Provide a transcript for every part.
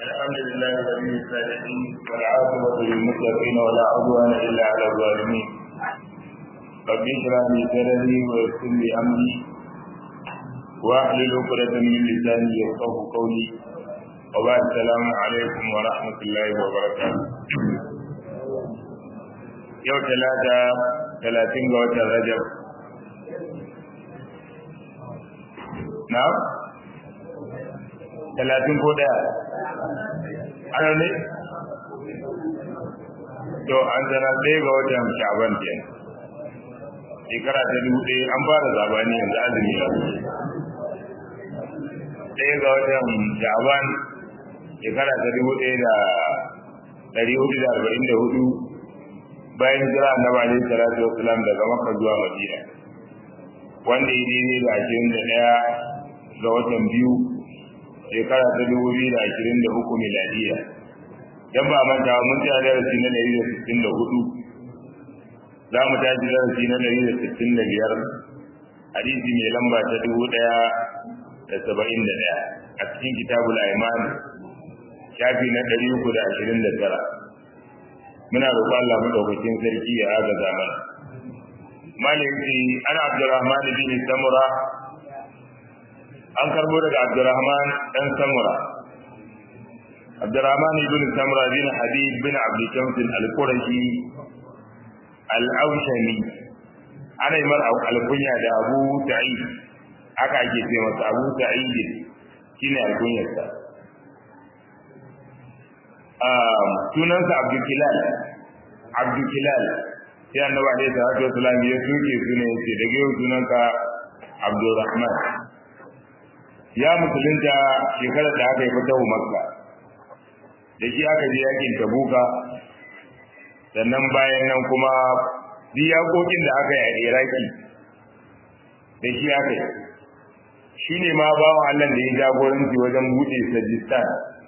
الحمد لله ولي الصالحين والعاقبة للمتقين ولا عدوان إلا على الظالمين. رب اشرح لي صدري ويسر لي أمري واحلل عقدة من لساني يفقهوا قولي. وبعد السلام عليكم ورحمة الله وبركاته. يوم 30 ga watan Rajab. Na'am? 30 ko daya? Ana ne? To an zana ɗaya ga watan Sha'ban kenan. Shekara ta 1000 an fara zabani yanzu azumi ya. Ɗaya ga watan Sha'ban shekara ta 1444 bayan jira Annabi alaihi salatu wassalam daga Makka zuwa Madina. Wanda ya daidai da 21 ga watan biyu shekara ta 2023 miladiya. Dan ba manta mun ji darasi na 164. Za mu tashi darasi na 165. Hadisi mai lamba ta 1071 a cikin Kitabul Aiman shafi na 329. Muna roƙon Allah madaukakin sarki ya agaza mana. Maliki ana Abdurrahman bin Samura an karbo daga Abdurrahman dan Samura. Abdurrahman ibn Samura bin Habib bin Abd Shams al-Qurashi al-Awshami ana yi mara alkunya da Abu Sa'id, aka ake ce masa Abu Sa'id shine alkunyarsa. Sunansa Abdul Kilal sai Annabi alaihi salatu wasallam ya soke sunan yace daga yau sunanka Abdurrahman. Ya musulunta shekarar da aka yi fatahu Makka, da shi aka je yakin Tabuka, sannan bayan nan kuma diyakokin da aka yi a Iraki da shi aka yi. Shi ne ma bawan Allah da ya jagoranci wajen buɗe Sajistan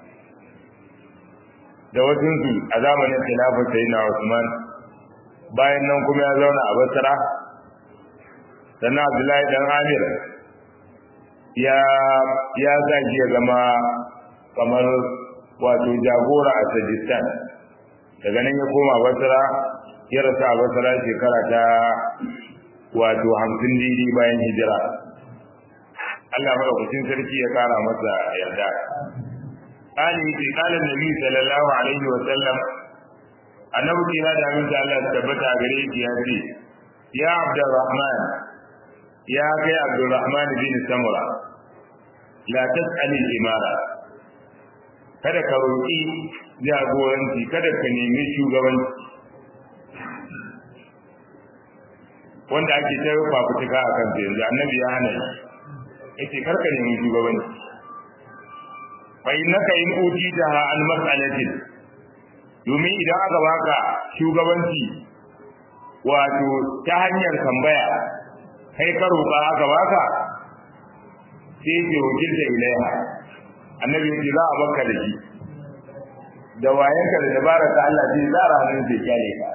da wasunsu a zamanin khilafar Sayyidina Usman. Bayan nan kuma ya zauna a Basra, sannan Abdullahi dan Amir ya sa shi ya zama kamar wato jagora a Sajistan. Daga nan ya koma Basra, ya rasu a Basra shekara ta wato 50 daidai bayan hijira. Allah madaukakin sarki ya kara masa yarda. قال النبي صلى الله عليه وسلم annabi kira da aminci Allah ya tabbata gare shi ya ce, ya Abdurrahman, ya kai Abdurrahman bin Samura, la tas'ali al-imara, kada ka roki jagoranci, kada ka nemi shugabanci wanda ake ta fafutuka a kan yanzu. Annabi ya hana shi, yace kar ka nemi shugabanci. fa innaka in utitaha an mas'alatin, domin idan aka baka shugabanci wato ta hanyar tambaya, kai ka roƙa aka baka, sai ke wakilta ilaiha. Annabi ya ce za a baka da shi, da wayanka da dabaraka Allah zai tsara hannun sai kyale ka.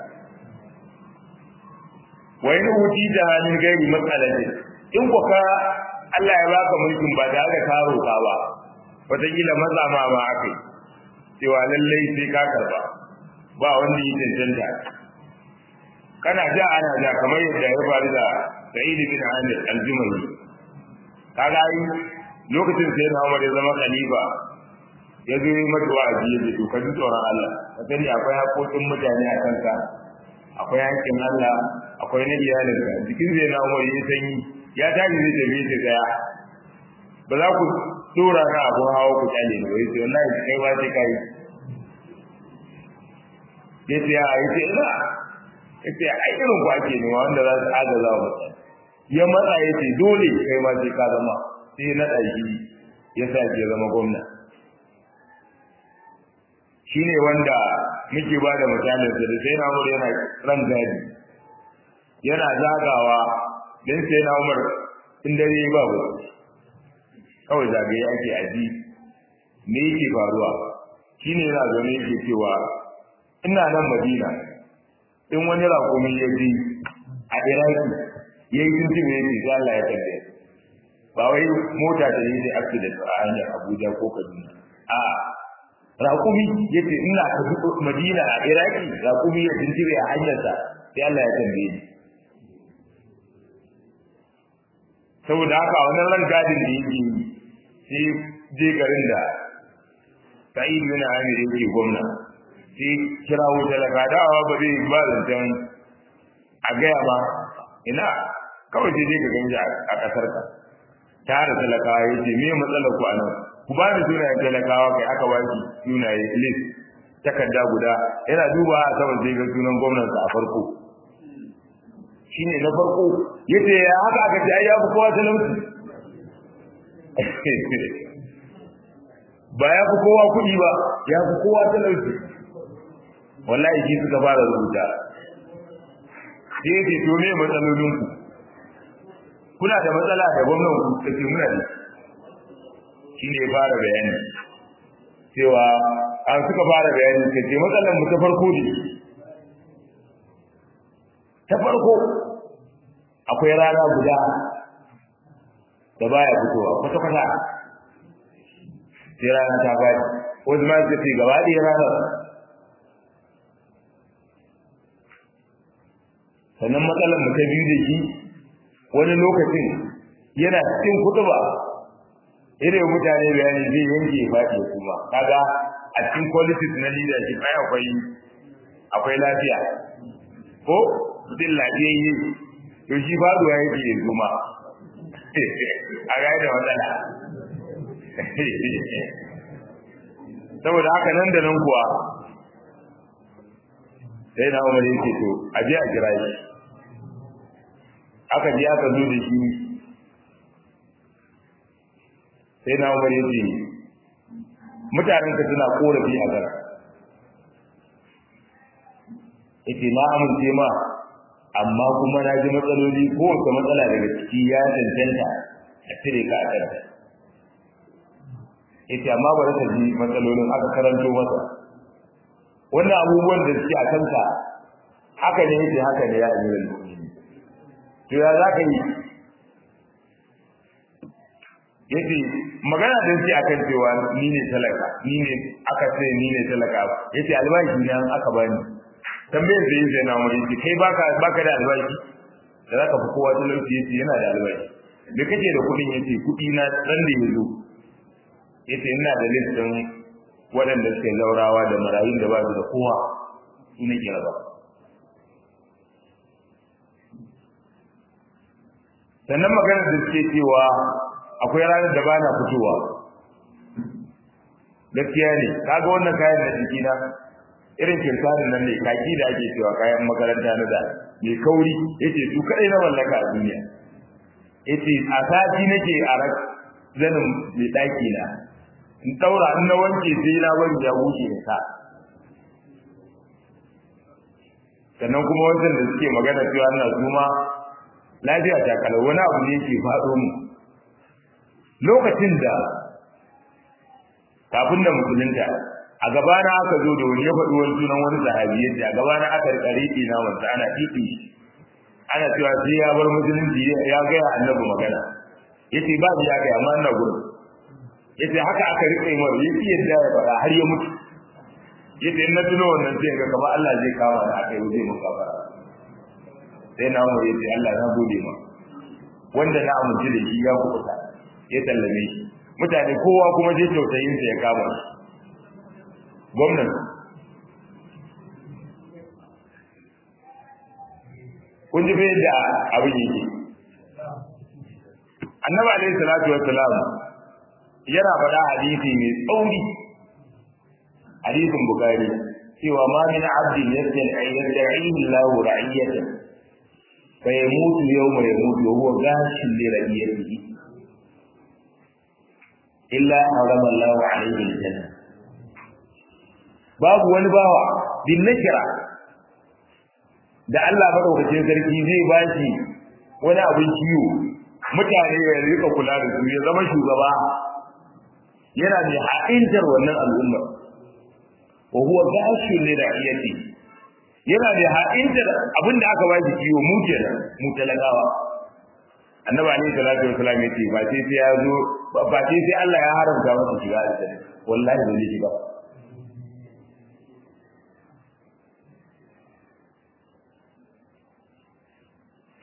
wa in utitaha min ghairi mas'alatin, in ko ka Allah ya baka mulkin ba da aka roƙa ba, wataƙila maza ma akai cewa lallai sai ka karba, ba wanda yi cancanta, kana ja ana ja, kamar yadda ya faru da Sa'id bin Amir al-Jumahi. Kaga yi lokacin sai na Umar ya zama khalifa, ya zo yi mata wa'azi ya ce to ka ji tsoron Allah, ka sani akwai haƙoƙin mutane a kanka, akwai haƙƙin Allah, akwai na iyalinka. Jikin sai na Umar ya sanyi, ya tashi zai tafi ta tsaya, ba za ku tura na abun hawa ku kyale ne, wai sai wallahi kai ba sai kai. Yace ya yace ina, yace ai irin ku ake ne wanda za su agaza wa mutane. Ya matsa yace dole kai ma sai ka zama, sai na ɗaki ya sa ke zama gwamna. Shine wanda muke ba da misalin sa, da sai na Umar yana ran gadi, yana zagawa, dan sai na Umar in dare ba ba kawai zagaye ake aji me yake faruwa. Shine yana zaune yake cewa ina nan Madina, in wani rakumi ya ji a Iraki yayi tuntube yake sai Allah ya kaddare, ba wai mota da yi accident a hanyar Abuja ko Kaduna, a raƙumi yace ina ka fito Madina a Iraki raƙumi ya tuntube a hanyarsa sai Allah ya tambaye ni saboda haka wannan ran gadin da yake sai je garin da Sa'id bin Amir yake gwamna sai kirawo talaka dawa ba zai ba zancen a gaya ba ina kawai sai dai ka ganje a kasar ka tare talakawa yace me matsalar ku anan ku ba ni sunayen talakawa kai aka baki sunaye list takarda guda yana duba a saman sai ga sunan gwamnatin a farko shine na farko yace ya haka aka ce ai ya fi kowa talauci ba ya fi kowa kuɗi ba ya fi kowa talauci wallahi shi suka fara rubuta sai yace to me matsalolin ku kuna da matsala da gwamnatin ku kace muna da shi ne fara bayani cewa an suka fara bayani kace matsalar mu ta farko ne ta farko akwai rana guda da baya fitowa kwata-kwata sai rana ta faɗi wasu ma su ce gaba ɗaya ranar sannan matsalar mu ta biyu da shi wani lokacin yana cikin kutuba irin mutane bayani zai yanke faɗi kuma kaga a cikin qualities na leadership ai akwai lafiya ko din lafiyayye to shi faduwa yake yanzu ma a ga da matsala saboda haka nan da nan kuwa sai na Umar yake to a je a kira shi aka je aka zo da shi sai na Umar yake mutanen ka suna korafi a gara yake na amince ma amma kuma na ji matsaloli ko wata matsala daga ciki ya cancanta a cire ka a kanta yake amma ba ta ji matsalolin aka karanto masa wannan abubuwan da suke a kanka haka ne yake haka ne ya amiral mu'minin to ya za ka yi yace magana da yake akan cewa ni ne talaka ni ne aka ce ni ne talaka yace albashi ne an aka bani tambayar da yake na wani yace kai baka da albashi da zaka fi kowa talauci yace yana da albashi da kake da kudin yace kudi na dan da yazo yace ina da list din waɗanda suke laurawa da marayun da ba su da kowa su ne ke raba sannan magana da suke cewa akwai ranar da bana fitowa gaskiya ne kaga wannan kayan da jiki na irin kirkarin nan ne kaki da ake cewa kayan makaranta na da mai kauri yace su kadai na mallaka a duniya yace a sati nake a rak zanin mai daki na in daura in na wanke sai na bari ya wuce ne sa sannan kuma wannan da suke magana cewa ina zuma lafiya ta kalau wani abu ne yake faɗo mu lokacin da kafin da musulunta a gabana aka zo da wani ya faɗi wani sunan wani sahabi yace a gabana aka rike na wanda ana titi ana cewa sai ya bar musulunci ya ga annabi magana yace ba ya ga amma ina gurin yace haka aka rike mu yace yadda ya fara har ya mutu yace in na tuno wannan sai ga kamar Allah zai kawo ni akai zai mun gafara sai na mu yace Allah na gode ma wanda na amince da shi ya kuɓuta ya tallame shi mutane kowa kuma je tausayin sa ya kama shi gwamnati kun ji bai da abin yake annabi alaihi salatu wassalam yana faɗa hadisi mai tsauri hadisin bukhari cewa ma min abdin yad'ihi Allahu ra'iyatan fa yamutu yawma yamutu wa huwa ghashin li ra'iyatihi illa harama Allahu alayhi al-jannah babu wani bawa bin nakira da Allah madaukakin sarki zai bashi wani abin kiwo mutane ya rika kula da su ya zama shugaba yana da haƙintar wannan al'umma wa huwa gashin li ra'iyati yana da haƙintar abinda aka bashi kiwo mu kenan mu talakawa annabi alaihi salatu wasallam yace ba sai ya zo ba sai Allah ya haramta masa shiga aljanna wallahi ba zai shiga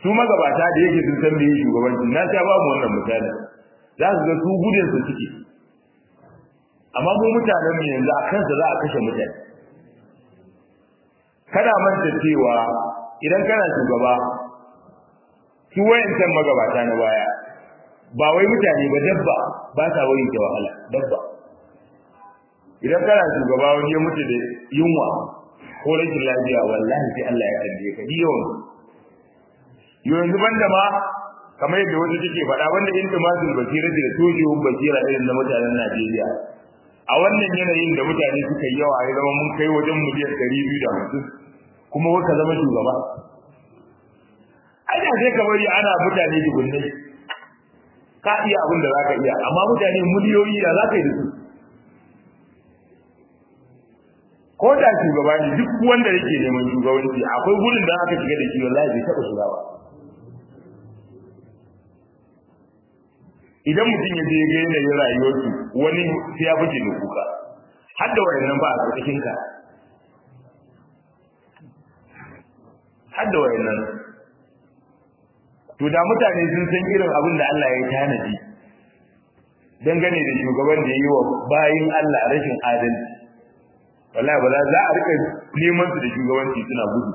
su magabata da yake sun san meye shugabanci na sha babu wannan misali za su ga su gudun su suke amma mu mutanen mu yanzu a kansa za a kashe mutane kada manta cewa idan kana shugaba su wayancan magabata na baya ba wai mutane ba dabba ba sa wani da wahala dabba idan kana shugaba wani ya mutu da yunwa ko rashin lafiya wallahi sai Allah ya kalle ka yawan yanzu banda ma kamar yadda wata take faɗa wanda intimasul basira da tojewar basira irin na mutanen Najeriya a wannan yanayin da mutane suka yi yawa ya zama mun kai wajen miliyan 250 kuma waka zama shugaba ai da sai ka bari ana mutane dubunnai ka iya abin da zaka iya amma mutane miliyoyi da zaka yi da su ko da shugaba ne duk wanda yake neman shugabanci akwai gurin da aka shiga da shi wallahi bai taɓa shiga ba idan mutum ya je ga yanayin rayuwarsu wani sai ya fice da kuka har da wayannan ba a ƙarƙashin ka har da wayannan to da mutane sun san irin abin da Allah ya tanadi dangane da shugaban da yayi wa bayin Allah rashin adalci wallahi ba za a rika neman su da shugabanci suna gudu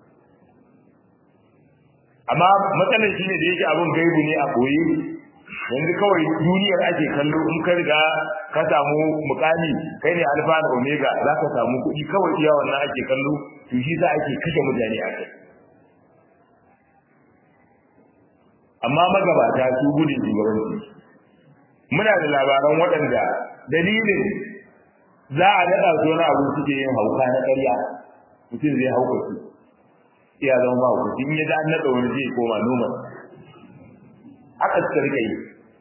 amma matsalar shine da yake abin gaibu ne a koyi yanzu kawai duniyar ake kallo in ka riga ka samu mukami kai ne alfa da omega za ka samu kuɗi kawai iya wannan ake kallo to shi za ake kashe mutane a kai amma magabata su gudun shugabanci muna da labaran waɗanda dalilin za a daɗa su wani abu suke yin hauka na ƙarya mutum zai hauka su iya zama ba ku in ya da an naɗa wani zai koma noma aka suka rika yi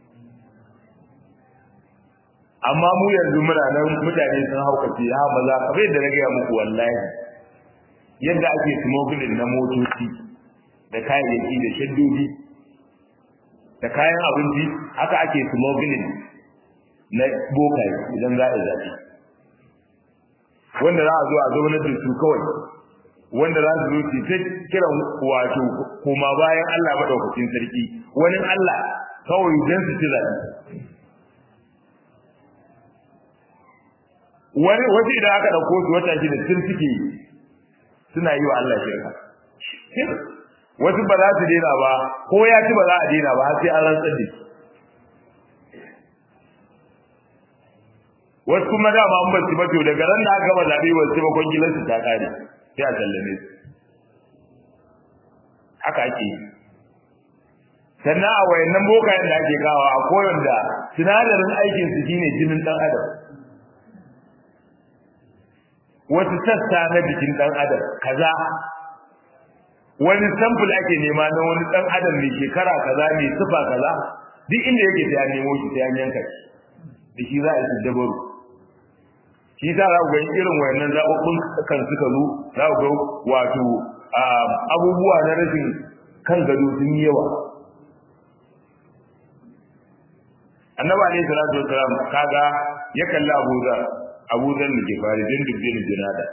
amma mu yanzu muna nan mutane sun haukace ha maza kamar yadda na gaya muku wallahi yadda ake smuggling na motoci da kayayyaki da shaddodi da kayan abinci haka ake smuggling na bokai idan za a zaɓi wanda za a zo a zaunar da su kawai wanda za su zo su ta kiran wato koma bayan Allah madaukakin sarki wani Allah kawai don su ci zaɓi wani wasu idan aka ɗauko su wata shi da sun suke suna yi wa Allah shirka wasu ba za su daina ba ko ya ci ba za a daina ba har sai an rantsar da shi wasu kuma dama an basu ba to daga ran da aka gaba zaɓe wasu ba kwangilar su ta ƙare sai a sallame su haka ake yi sannan a wayannan bokayen da ake kawo a koyon da sinadarin aikin su shine jinin ɗan adam wasu sassa na jikin ɗan adam kaza wani sample ake nema na wani ɗan adam mai shekara kaza mai sifa kaza duk inda yake sai an nemo shi sai an yanka shi da shi za a yi dabaru shi sa za ku ga irin wayannan zaɓaɓɓun kan suka zo za ku ga wato abubuwa na rashin kan gado sun yi yawa annabi alayhi salatu wassalam kaga ya kalli Abu Dharr da Gifari din dubbin junada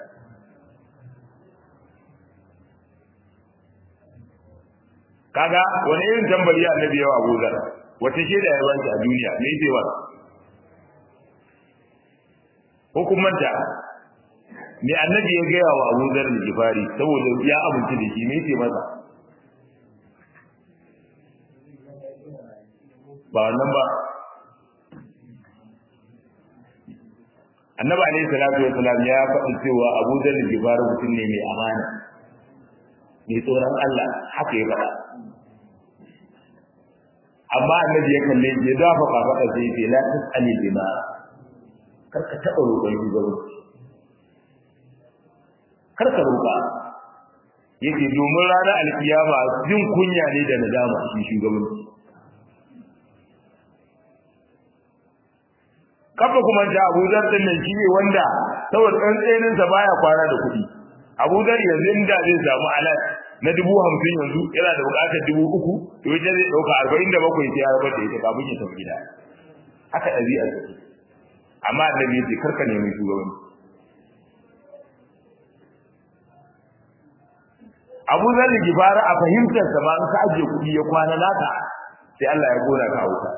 kaga wani irin tambari annabi yawa Abu Dharr wace shaida ya baki a duniya me yake wa hukumanta me annabi ya gaya wa Abu Dharr da Gifari saboda ya abunci da shi me yake masa ba wannan ba annabi alayhi salatu wasalam ya faɗi cewa Abu Dharr al-Ghifari mutum ne mai amana mai tsoron Allah haka ya faɗa amma annabi ya kalle shi ya dafa kafaɗa sai ya ce la tas'ali bima kar ka taɓa roƙon shugabanci kar ka roƙa yake domin ranar alkiyama jin kunya ne da nadama shi shugabanci kafa kuma da Abu Dharr din nan shine wanda saboda tsantsenin sa baya kwana da kuɗi Abu Dharr yanzu inda zai samu alat na 50,000 yanzu yana da buƙatar 3,000 to yaje zai dauka 47 sai ya rabar da ita kafin ya tafi gida haka dabi'a ce amma annabi ya ce karka nemi shugabanci Abu Zar Gifara a fahimtar sa ba in ka aje kuɗi ya kwana naka sai Allah ya gona ka wuta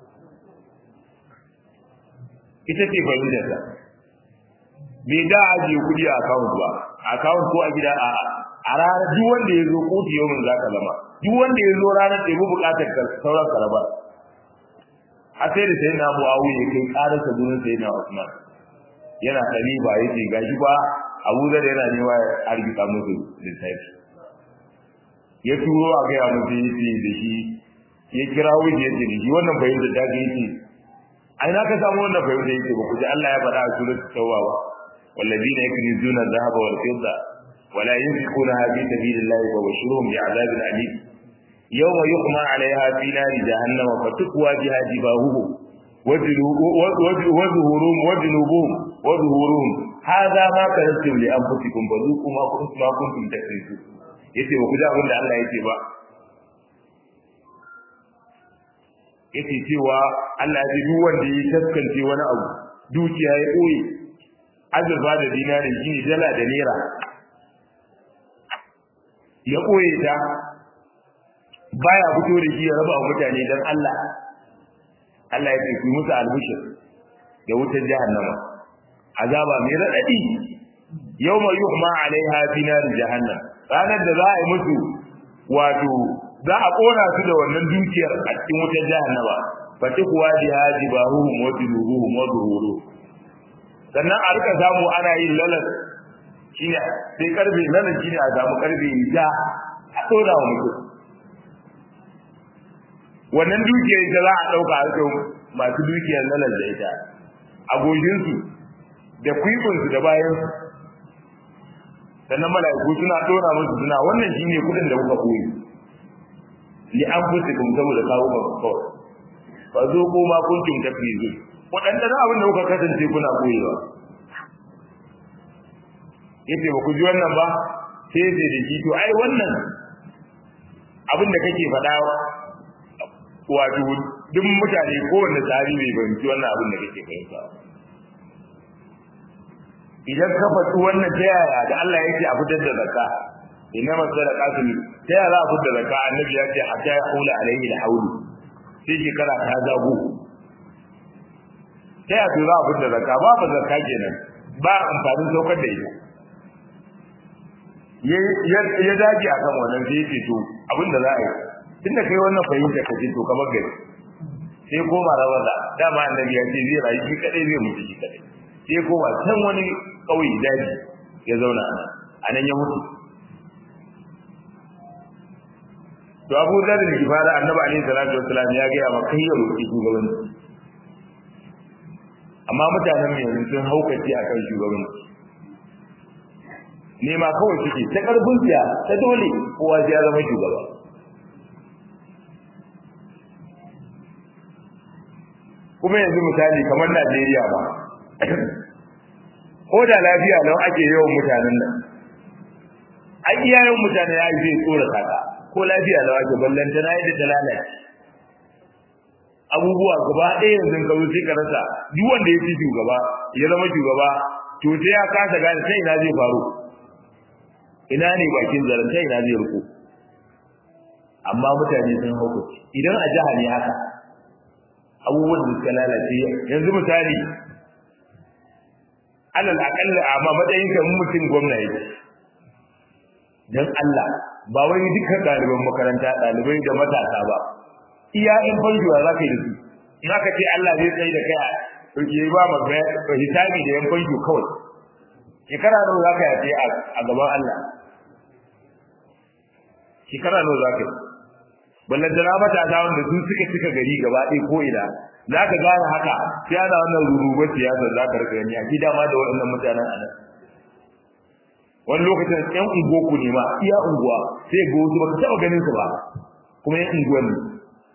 ita ce fahimtar sa bai da aje kuɗi a account ba account ko a gida a ranar duk wanda ya zo kotu yau mun zaka zama duk wanda ya zo ranar da ya buƙatar ka sauran karaba a sai da sayyidina Muawiya ya kai ƙararsa gurin sayyidina Usman yana khalifa yace gashi ba Abu Zar yana newa ya argita musu lissafi ya turo a ga musu yace da shi ya kira wuce yace da shi wannan bayin da ga yace ai na ka samu wannan bayin da yace ba ku ji Allah ya faɗa a suratul tauba ba والذين يكنزون الذهب والفضة ولا ينفقونها في سبيل الله فبشرهم بعذاب أليم يوم يحمى عليها في نار جهنم فتكوى بها جباههم وظهورهم هذا ما كنتم لأنفسكم فذوقوا ما كنتم تكنزون yace ba ku ji abin da Allah yake ba yace cewa Allah ya ji duk wanda ya taskance wani abu dukiya ya koyi azurfa da dinari shine dala da naira ya koye ta baya fito da shi ya raba mutane dan Allah Allah ya ce ku musu albishir da wutar jahannama azaba mai radadi yawma yuhma alaiha fi nar jahannam ranar da za a yi musu wato za a kora su da wannan dukiyar a cikin wutar jahannama fatikuwa jibahuhum wa junubuhum wa zuhuruhum sannan a rika samu ana yin lalas shine sai karbe lalas shine a samu karbe ja a tsora wa mutum wannan dukiyar da za a dauka a cikin masu dukiyar lalas da ita a gojin su da kwikun su da bayan su sannan mala'iku suna tsora musu suna wannan shine kudin da kuka koyi li anfusikum saboda kawo ba kawai fa zo ko ma kuntum tafizun wadanda da abin da kuka kasance kuna koyewa yace ba ku ji wannan ba sai da shi to ai wannan abin da kake faɗa wato duk mutane ko wanda tsari bai fahimci wannan abin da kake fahimta idan ka faɗi wannan ta yaya da Allah yake a fitar da zakka inna masadaqatu ta yaya za a fitar da zakka annabi ya ce hatta ya hula alaihi alhawlu sai shekara ta zago ta yaya za a fitar da zakka ba zakka kenan ba amfanin saukar da ita ya dace akan wannan sai yake to abinda za a yi tunda kai wannan fahimta ka ce to kamar gari sai koma rawaza dama annabi ya ce zai rayu shi kadai zai mutu shi kadai sai koma can wani kauye daji ya zauna a nan ya mutu to Abu Dharr al-Ghifari annabi alaihi salatu wassalam ya ga ma kai ya roki shugabanci amma mutanen mu yanzu sun haukace akan shugabanci ne ma kawai suke ta karfin siya ta dole kowa ya zama shugaba kuma yanzu misali kamar Najeriya ba ko da lafiya lau ake yawan mutanen nan ai iyayen mutane ya zai tsora kaka ko lafiya lau ake ballanta na yadda ta lalace abubuwa gaba ɗaya yanzu ka zo sai ka rasa duk wanda ya fi shugaba ya zama shugaba to sai ya kasa gane sai ina zai faru ina ne bakin zaren sai ina zai riko amma mutane sun hukunci idan a jiha ne haka abubuwan da suka lalace yanzu misali alal akalla amma matsayin ka mutum gwamna yake dan Allah ba wai dukkan ɗaliban makaranta ɗalibai da matasa ba iya in fanjuwa za ka yi da su in aka ce Allah zai tsaye da kai to ke ba maka hisabi da yan fanju kawai shekara nawa za ka yace a gaban Allah shekara nawa za ka yi ballantana matasa wanda sun suka cika gari gaba ɗaya ko ina za ka gane haka sai ana wannan rurubar siyasar za ka rika gani a gida ma da waɗannan mutanen a nan wani lokacin ƴan unguwarku ne ma iya unguwa sai ga wasu baka taɓa ganin su ba kuma ƴan unguwar ne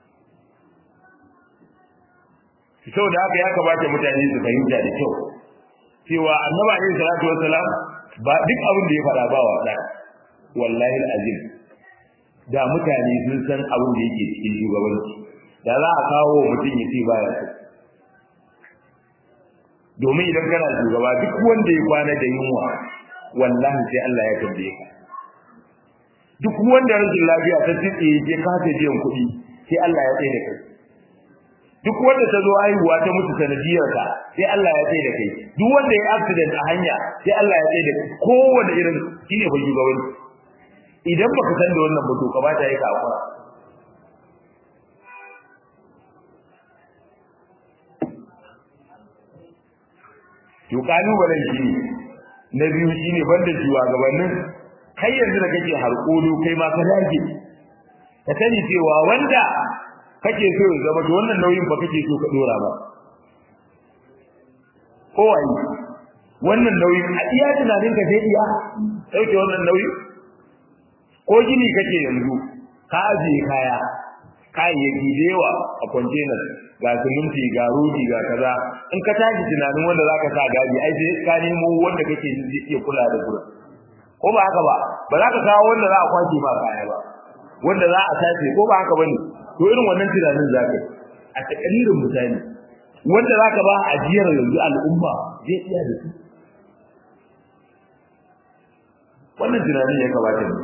saboda haka ya kamata mutane su fahimta da kyau cewa annabi alaihi salatu wassalam ba duk abin da ya faɗa ba wasa wallahi alazim da mutane sun san abin da yake cikin shugabanci da za a kawo mutum ya ce baya so domin idan kana shugaba duk wanda ya kwana da yunwa wallahi sai Allah ya tambaye ka duk wanda rashin lafiya ta tsiye je ka ta biyan kuɗi sai Allah ya tsaye da kai duk wanda ta zo haihuwa ta mutu sanadiyar ka sai Allah ya tsaye da kai duk wanda ya accident a hanya sai Allah ya tsaye da kai kowanne irin shine fa shugabanci idan baka san da wannan mutu ka ba ta yi ka hakura to kalubalen shi na biyu shine banda shugabannin kai yanzu da kake harkolu kai ma ka dage ka sani cewa wanda kake so ya zama to wannan nauyin ba kake so ka dora ba ko wai wannan nauyin a iya tunanin ka sai iya dauke wannan nauyi ko gini kake yanzu ka ajiye kayayyaki da yawa a container ga siminti ga rodi ga kaza in ka tashi tunanin wanda zaka sa gaji ai sai ka nemo wanda kake zai iya kula da gurin ko ba haka ba ba za ka kawo wanda za a kwace ba kaya ba wanda za a sace ko ba haka bane to irin wannan tunanin zaka a takalirin mutane wanda zaka ba ajiyar yanzu al'umma zai iya da su wannan tunanin ya kamata ne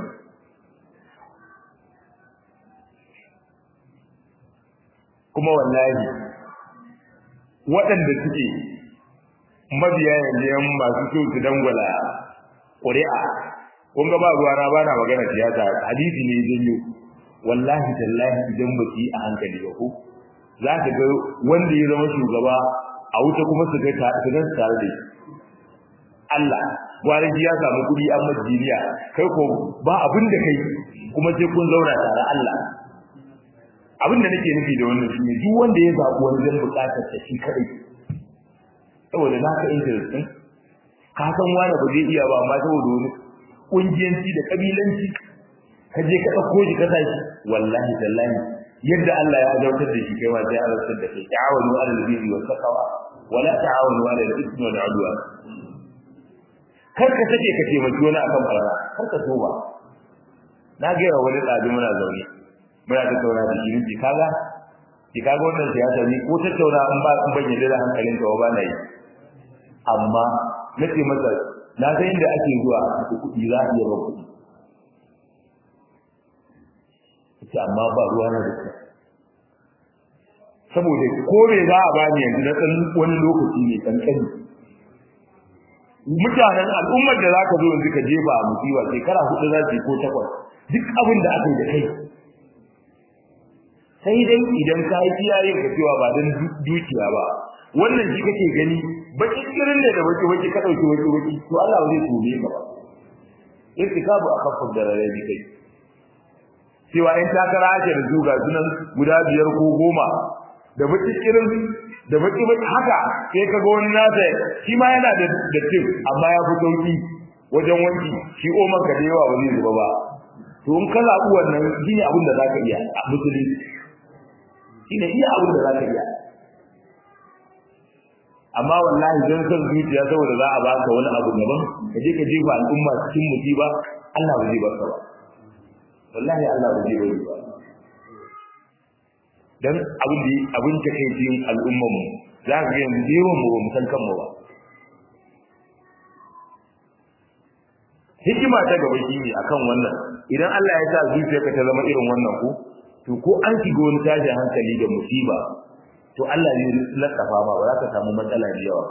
kuma wallahi waɗanda suke mabiya yanzu masu so su dangwala ƙuri'a kun ga ba ruwa na bana magana siyasa hadisi ne janyo wallahi tallahi idan ba ki a hankali ba ko za ka ga wanda ya zama shugaba a wuta kuma su ga tare da Allah gwara ya samu kudi an majiniya kai ko ba abin da kai kuma sai kun zauna tare Allah abin da nake nufi da wannan shine duk wanda ya zabi wani zan bukatar ta shi kadai saboda naka interest din ka san wani ba zai iya ba amma saboda wani kungiyanci da kabilanci ka je ka dauko shi ka tashi wallahi tallahi yadda Allah ya azautar da shi kai ma sai Allah da kai ta'awunu 'alal birri was taqwa wala ta'awunu 'alal ithmi wal 'udwan kar ka take ka taimaki wani akan barna kar ka toba na ga wani tsadi muna zaune muna ta tauna da shi ki kaga wannan siyasa ni ko ta tauna in ba in ban yadda da hankalin ka ba na yi amma nace masa na ga inda ake zuwa kuɗi za a iya ba kuɗi ce amma ba ruwa na da shi saboda ko me za a bani yanzu na ɗan wani lokaci ne kankani mutanen al'ummar da zaka zo yanzu ka jefa a musiba shekara 4 za su ko 8 duk abin da aka yi da kai sai dai idan ka yi kiyaye ka cewa ba dan dukiya ba wannan shi kake gani baki kirin da baki ka dauki baki to Allah zai tube ka ba irtikabu akhafu dararabi kai cewa in takara ake da zuga sunan guda 5 ko 10 da baki kirin da baki haka sai kaga wani nasa shi ma yana da dattin amma ya fi sauki wajen wanki shi oman ka da yawa ba zai zuba ba to in ka zabu wannan shine abin da zaka iya a musulunci shine iya abin da zaka iya amma wallahi dan san zuciya saboda za a baka wani abu gaban ka je ka jefa al'umma cikin musiba Allah ba zai baka ba wallahi Allah ba zai baka ba dan abin da kai cikin al'umman mu za ka ga yanzu yawan mu ba mu san kanmu ba hikima ta gaba shine akan wannan idan Allah ya sa zuciyarka ta zama irin wannan ko an shiga wani tashi hankali da musiba to Allah zai lakafa ma ba za ka samu matsala da yawa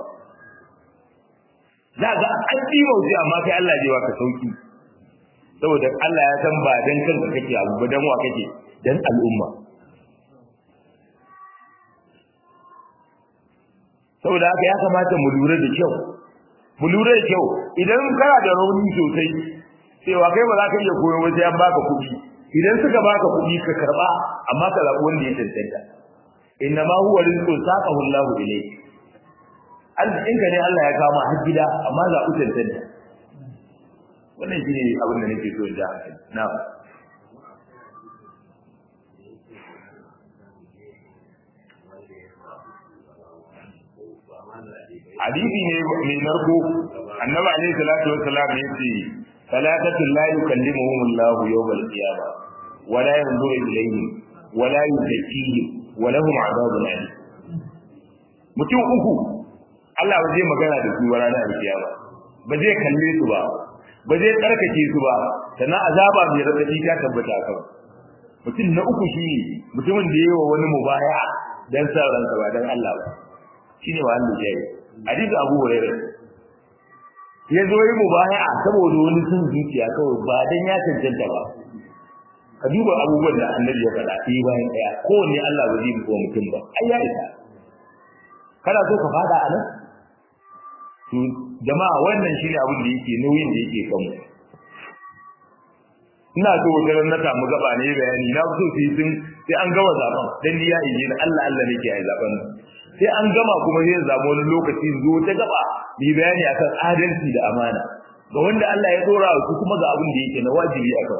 za ga an tsibo shi amma kai Allah zai baka sauki saboda Allah ya san ba dan kanka kake abu ba dan wa kake dan al'umma saboda haka ya kamata mu lura da kyau idan kana da rauni sosai cewa kai ba za ka iya koyo ba sai an baka kuɗi idan suka baka kuɗi ka karba amma ka zabi wanda ya tantance innama huwa rizqun saqahu Allahu ilayk arzikin ka ne Allah ya kama har gida amma zabi tantance wannan shine abin da nake so in ja na'am hadisi ne mai narko annabi alaihi salatu wassalam yace salatatu la yukallimuhum Allah yawm al-qiyamah wa la yanzuru ilayhim wa la yuzakkihim wa lahum adhabun alim mutum uku Allah ba zai magana da su ranar al-qiyama ba zai kalle su ba ba zai tsarkake su ba sannan azaba mai radadi ta tabbata kan mutum na uku shine mutumin da yayi wa wani mubaya dan sa ransa ba dan Allah ba shine wa Allah ya yi hadisi Abu Hurairah ya zo yi mubaya saboda wani sun zuciya kawai ba dan ya cancanta ba ka duba abubuwan da Annabi ya faɗa sai bayan daya kowanne Allah ba zai yi wa mutum ba ai ya isa kana so ka fada a nan to jama'a wannan shine abin da yake nauyin da yake kanmu ina so wajen na samu gaba ne bayani na so sai an gama zaben dan ni ya yi ni Allah Allah nake ai zaben sai an gama kuma zai zama wani lokaci zo ta gaba ni bayani akan adalci da amana ga wanda Allah ya dora su kuma ga abin da yake na wajibi akan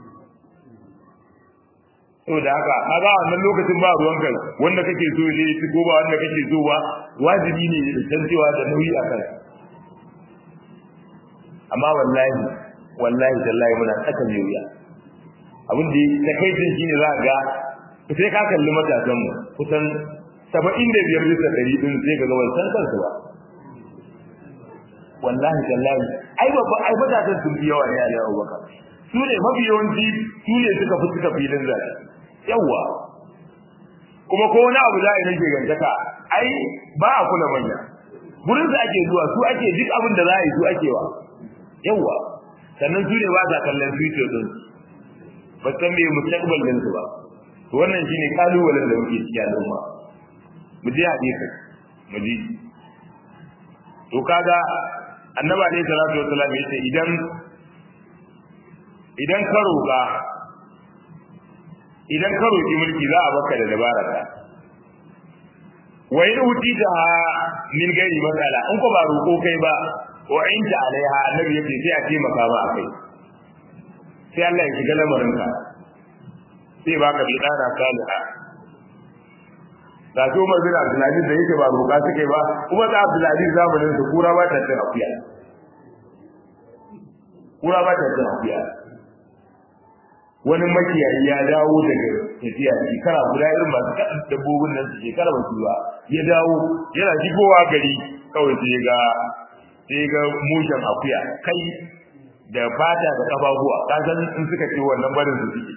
saboda haka kaga wannan lokacin ba ruwan kai wanda kake so ne shi ko ba wanda kake so ba wajibi ne da tantewa da nauyi akan amma wallahi tallahi muna tsaka ne wuya abin da ta kai din shine za ga sai ka kalli matasan mu kusan 75 bisa 100 din sai ka ga wannan kansu ba wallahi tallahi ai matasan sun fi yawa ne a Abubakar su ne mafi yawanci su ne suka filin zai yawa kuma ko wani abu da ina ke gantaka ai ba a kula manya gurin su ake zuwa su ake duk abin da za a yi su ake wa yawa sannan su ne ba za kallon future din ba san me mustaqbal din su ba to wannan shine kalubalen da muke ciki a al'umma mu ji hadisi mu ji to kaga annabi alayhi salatu wasallam yace idan ka roki mulki za a baka da dabaraka wa in utita min gairi matsala in ko ba roko kai ba wa in ta alaiha annabi yace sai a taimaka ba akai sai Allah ya shiga lamarin ka sai baka bi dana saliha da to Umar bin Abdulaziz da yake ba roka suke ba kuma da Abdulaziz zamanin su kura ba ta tsaya akuya wani makiyayi ya dawo daga tafiya shekara guda irin masu kaɗin dabbobin nan su shekara ba su ba ya dawo yana shigowa gari kawai sai ga mushen akuya kai da fata da kafafuwa ka san in suka ce wannan barin su suke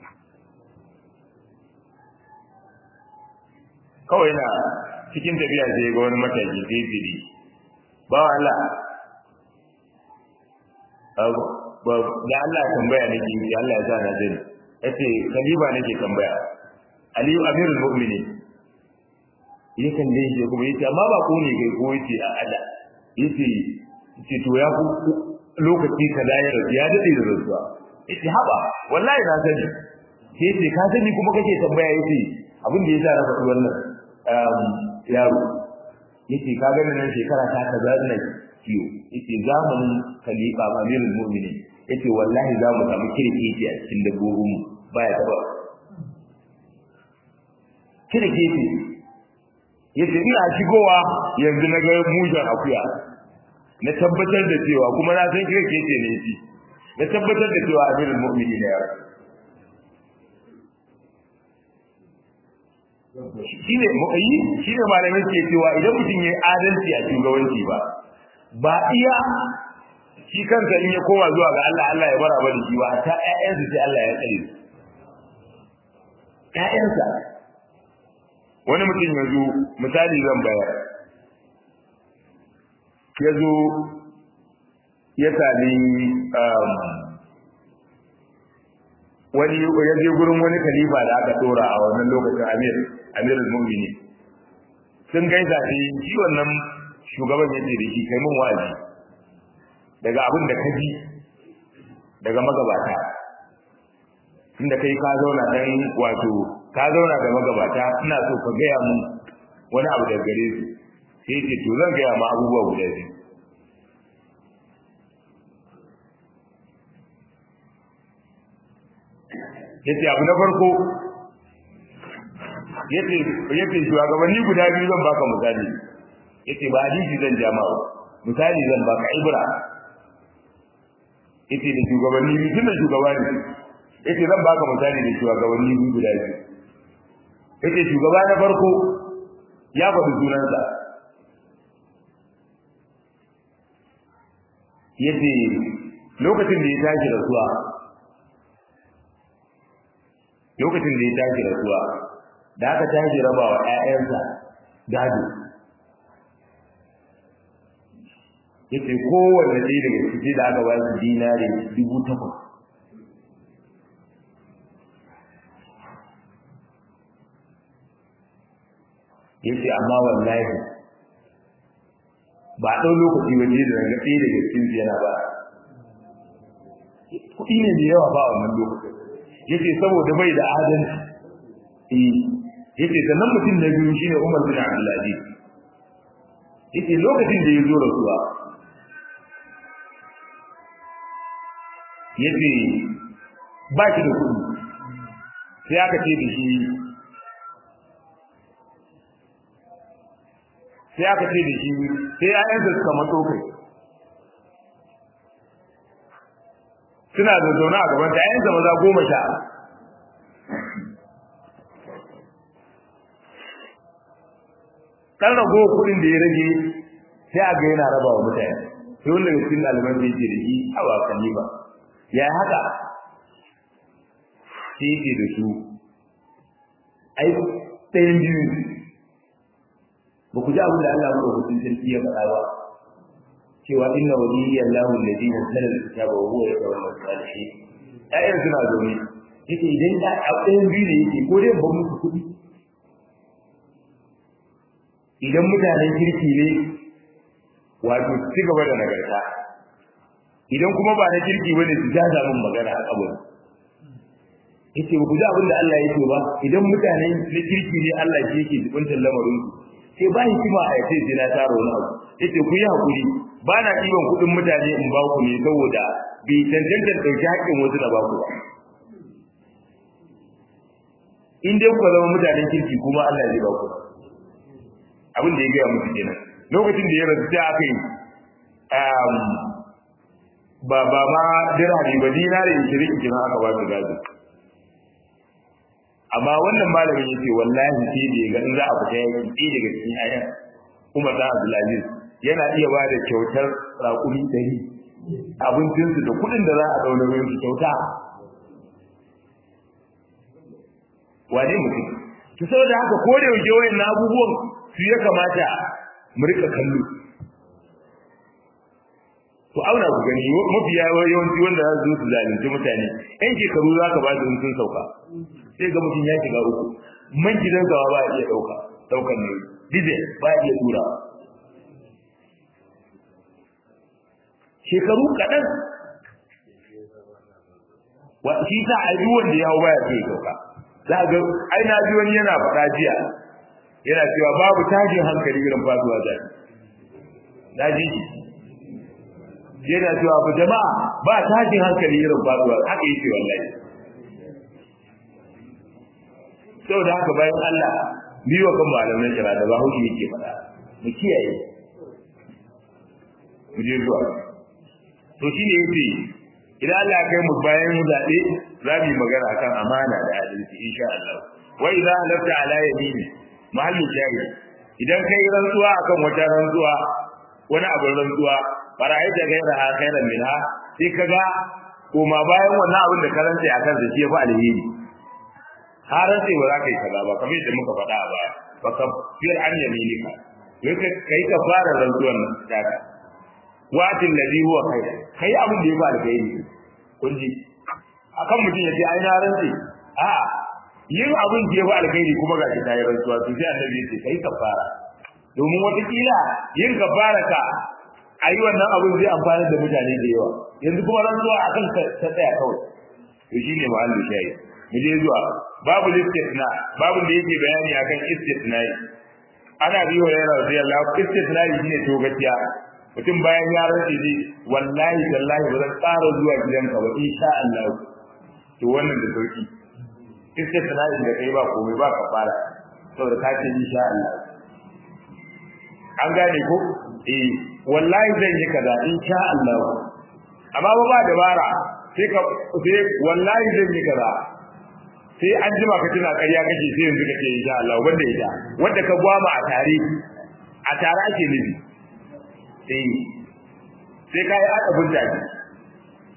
kawai na cikin tafiya sai ga wani mataki sai fili ba Allah da Allah ya tambaya nake yi Allah ya sa na dani yace khalifa nake tambaya Ali Amirul Mu'minin yakan dai shi kuma yace amma ba ko ne kai ko yace a ada yace to ya ku lokaci kaza ya dade da rasuwa yace haba wallahi na sani yace ka sani kuma kake tambaya yace abin da yasa na faɗi wannan yaro yace ka ga nan shekara ta kaza ne kiyo yace zamanin khalifa Amirul Mu'minin yace wallahi za mu samu kirkeci a cikin dabbobin mu baya taba kirkeci yace ina shigowa yanzu na ga mushen akuya na tabbatar da cewa kuma na san kirkeci ne shi na tabbatar da cewa Amirul Mu'minin ne shine malamin ke cewa idan mutum yayi adalci a shugabanci ba iya shi kanka in ya koma zuwa ga Allah Allah ya bara bada shi ba ta ƴaƴansa sai Allah ya tsare su ƴaƴansa wani mutum ya zo misali zan bayar ya zo ya sami wani ya je gurin wani khalifa da aka dora a wannan lokacin Amirul Mu'minin sun gaisa shi wannan shugaban yace da shi kai mun wa'azi daga abin da ka ji daga magabata inda kai ka zauna dan wato ka zauna da magabata ina so ka gaya mun wani abu daga gare su sai ce to zan gaya ma abubuwa guda biyu yace abu na farko yace shugabanni guda biyu zan baka misali yace ba hadisi zan jama'a misali zan baka ibra yace da shugabanni biyu tunda shugabani yace zan baka misali da shugabanni biyu guda biyu yace shugaba na farko ya faɗi sunansa yace lokacin da ya tashi rasuwa da aka tashi rabawa ƴaƴansa gado yace kowanne ɗaya daga cikin da aka ba su dinari 8,000 yace amma wallahi ba ɗau lokaci waje da daga ɗaya daga cikin yana ba kuɗi ne da yawa ba wannan lokacin yace saboda bai da adalci yace sannan mutum na biyu shine Umar bin Abdul Aziz yace lokacin da ya zo rasuwa yace ba shi da kuɗi sai aka ce da shi sai ayyansa suka matso kai suna da zaune a gaban ta ayyansa maza 10 kan rago kudin da ya rage sai a ga yana raba wa mutane sai wanda ga cikin ɗaliban da yake da shi a wasanni ba ya haka sai yake da su ai ɗayan biyu ba ku ji abin da Allah madaukakin sarki ya faɗa ba cewa inna waliyallahu alladhi nazzala al-kitaba wa huwa yatawalla as-salihin ayyan suna zaune yake idan da ɗayan biyu ne yake ko dai ba musu kuɗi idan mutanen kirki ne wato su ci gaba da nagarta idan kuma ba na kirki bane su jaza min magana a kabari yace ba ku ji abin da Allah yake ba idan mutanen na kirki ne Allah shi yake jibuntar lamarin su sai ba hikima a yace sai na taro wani abu yace ku yi hakuri ba na ɗiban kuɗin mutane in ba ku ne saboda bai tantance ɗauki haƙƙin wasu na ba ku ba in dai kuka zama mutanen kirki kuma Allah zai ba ku abin da ya gaya musu kenan lokacin da ya rasu sai aka yi ba ma dirhami ba dinari 20 kenan aka ba su gado amma wannan malamin yace wallahi sai da ga in za a fita yaki daga cikin ayan Umar da Abdulaziz yana iya ba da kyautar raƙumi 100 abincin su da kuɗin da za a dauna musu kyauta wane mutum to saboda haka ko da yake wayan abubuwan su ya kamata mu rika kallo to auna ku gani mafiya yawanci wanda za su zalunci mutane ɗan shekaru za ka ba su sun sauka sai ga mutum ya shiga uku man gidan gawa ba iya ɗaukan ne diesel ba iya tura shekaru kaɗan shi sa a yi wanda ya hau baya sai sauka za ga ai na ji wani yana faɗa jiya yana cewa babu tashin hankali irin fasuwa zai na ji yana cewa ba jama'a ba tashin hankali irin fasuwa haka yake wallahi saboda haka bayan Allah biyo kan malamin kira da ba hauki yake faɗa mu kiyaye mu je zuwa to shine yace idan Allah ya kai mu bayan mu zabe za mu magana kan amana da adalci insha Allah wa idza lafta ala yamini mahallu shahid idan kai rantsuwa akan wata rantsuwa wani abin rantsuwa fara'aita gaira khairan minha sai kaga kuma bayan wannan abin da karanta akan da shi ya fa alheri har sai ba za ka yi kaza ba kamar yadda muka faɗa a baya fa kafir an yaminika kai ka fara rantsuwan daga watin ladhi huwa khair kai abin da ya ba alheri kun ji akan mutum ya ce ai na rantsi a yin abin da ya ba alheri kuma ga shi tayi rantsuwa to sai annabi ya ce kai kafara domin wata kila yin kafara ka ayi wannan abin zai amfana da mutane da yawa yanzu kuma rantsuwa akan ta tsaya kawai to shine mahallu shayi mu je zuwa babu istisna babu da yake bayani akan istisnai ana bi wa radiyallahu istisnai shine to gaskiya mutum bayan ya rantsi ne wallahi wallahi ba zan tsara zuwa gidanka ba insha Allah to wannan da sauki istisnai da kai ba komai ba ka fara saboda ka ce insha Allah an gane ko wallahi zan yi kaza insha Allah amma ba dabara sai wallahi zan yi kaza sai an jima ka tuna ƙarya kake sai yanzu kake insha Allah wanda ita wanda ka gwama a tare ake nufi sai kai aka bunta ki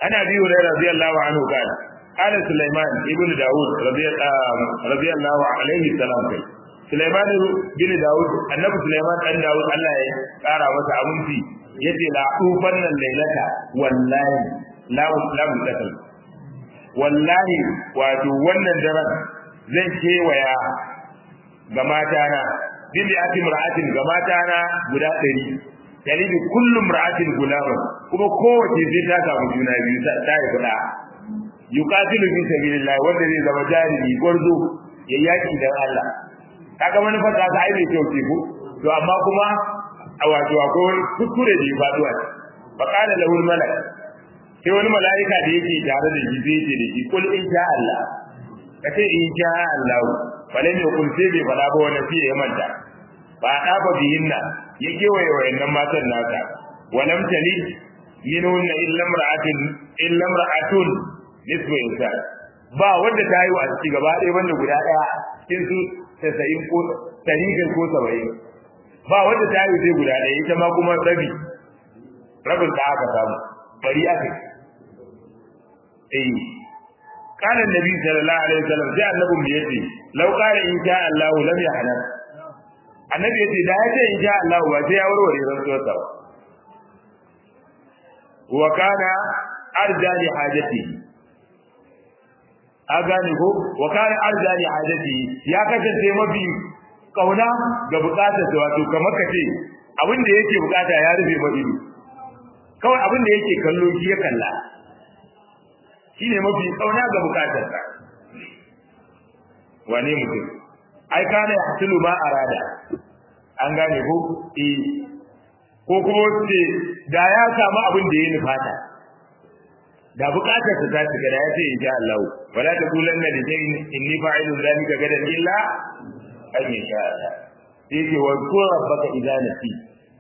ana bi hurairah radiyallahu anhu kana قال سليمان ابن داود رضي الله عليه السلام kai Sulaiman bin Dawud annabi Sulaiman dan Dawud Allah ya kara masa aminci yace la ufan nan lailata wallahi la mutakal wallahi wato wannan daren zan kewaya ga mata na bi ati mar'atin ga mata na guda 100 yalibi kullu mar'atin gulama kuma kowace zai ta samu juna biyu ta yi guda yuqatilu fi sabilillah wanda zai zama jarimi gwarzo ya yaki dan Allah kaga manufar ta ai mai kyau ce ko to amma kuma a wato akwai kuskure da ya faɗo a fa qala lahu malak sai wani malaika da yake tare da shi zai ce da shi kul in sha Allah kace in sha Allah balan ya kul sai bai faɗa ba wannan sai ya manta ba da ba bihinna ya kewaye wayannan matan nasa walam tali minunna illa imra'atun nisbu insan ba wanda ta yi wa ciki gaba ɗaya banda guda ɗaya cikin su 90 ko 100 ko 70 ba wanda ta yi sai guda ɗaya ita ma kuma rabin ta aka samu bari aka kana nabi sallallahu alaihi wasallam sai annabi mu yace law qala in sha Allah lam yahna annabi yace da yace in sha Allah ba sai ya warware rantsuwar sa wa kana arja li hajatihi agani ko wa kana arja li hajatihi ya kasance mafi kauna ga bukatar sa wato kamar kace abin da yake bukata ya rufe madido kawai abin da yake kallo shi ya kalla shine mafi kauna ga bukatar sa wane mutum ai kana ya hasulu ma arada an gane ko ko kuma wace da ya samu abin da ya nufata da bukatar ta tashi ga ya ce insha Allah wala taqulanna li shay'in inni fa'ilun dhalika gadan illa an insha Allah yake wa rabbaka idza nasi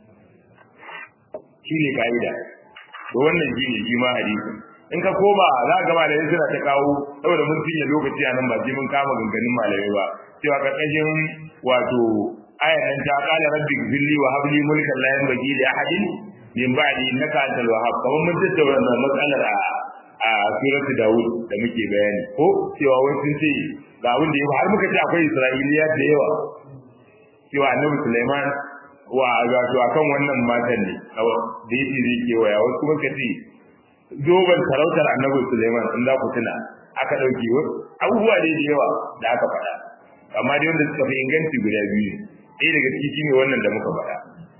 shine kaida to wannan shine shi ma hadisi in ka koma za ka ga malamai suna ta kawo saboda mun cinye lokaci a nan ba ji mun kama ganganin malamai ba cewa karkashin wato ayan nan ta qala rabbi ghfirli wa habli mulkan la yanbaghi li ahadin min ba'di innaka antal wahhab kamar mun tattauna matsalar a suratu daud da muke bayani ko cewa wai sun ce ga abin da har muka ce akwai isra'iliya da yawa cewa annabi Sulaiman wa wato akan wannan matan ne da yake zai kewaya wasu kuma kace zoban sarautar annabi Sulaiman in za ku tuna aka dauke abubuwa da yawa da aka faɗa amma dai wanda suka fi inganci guda biyu ɗaya daga ciki shine wannan da muka faɗa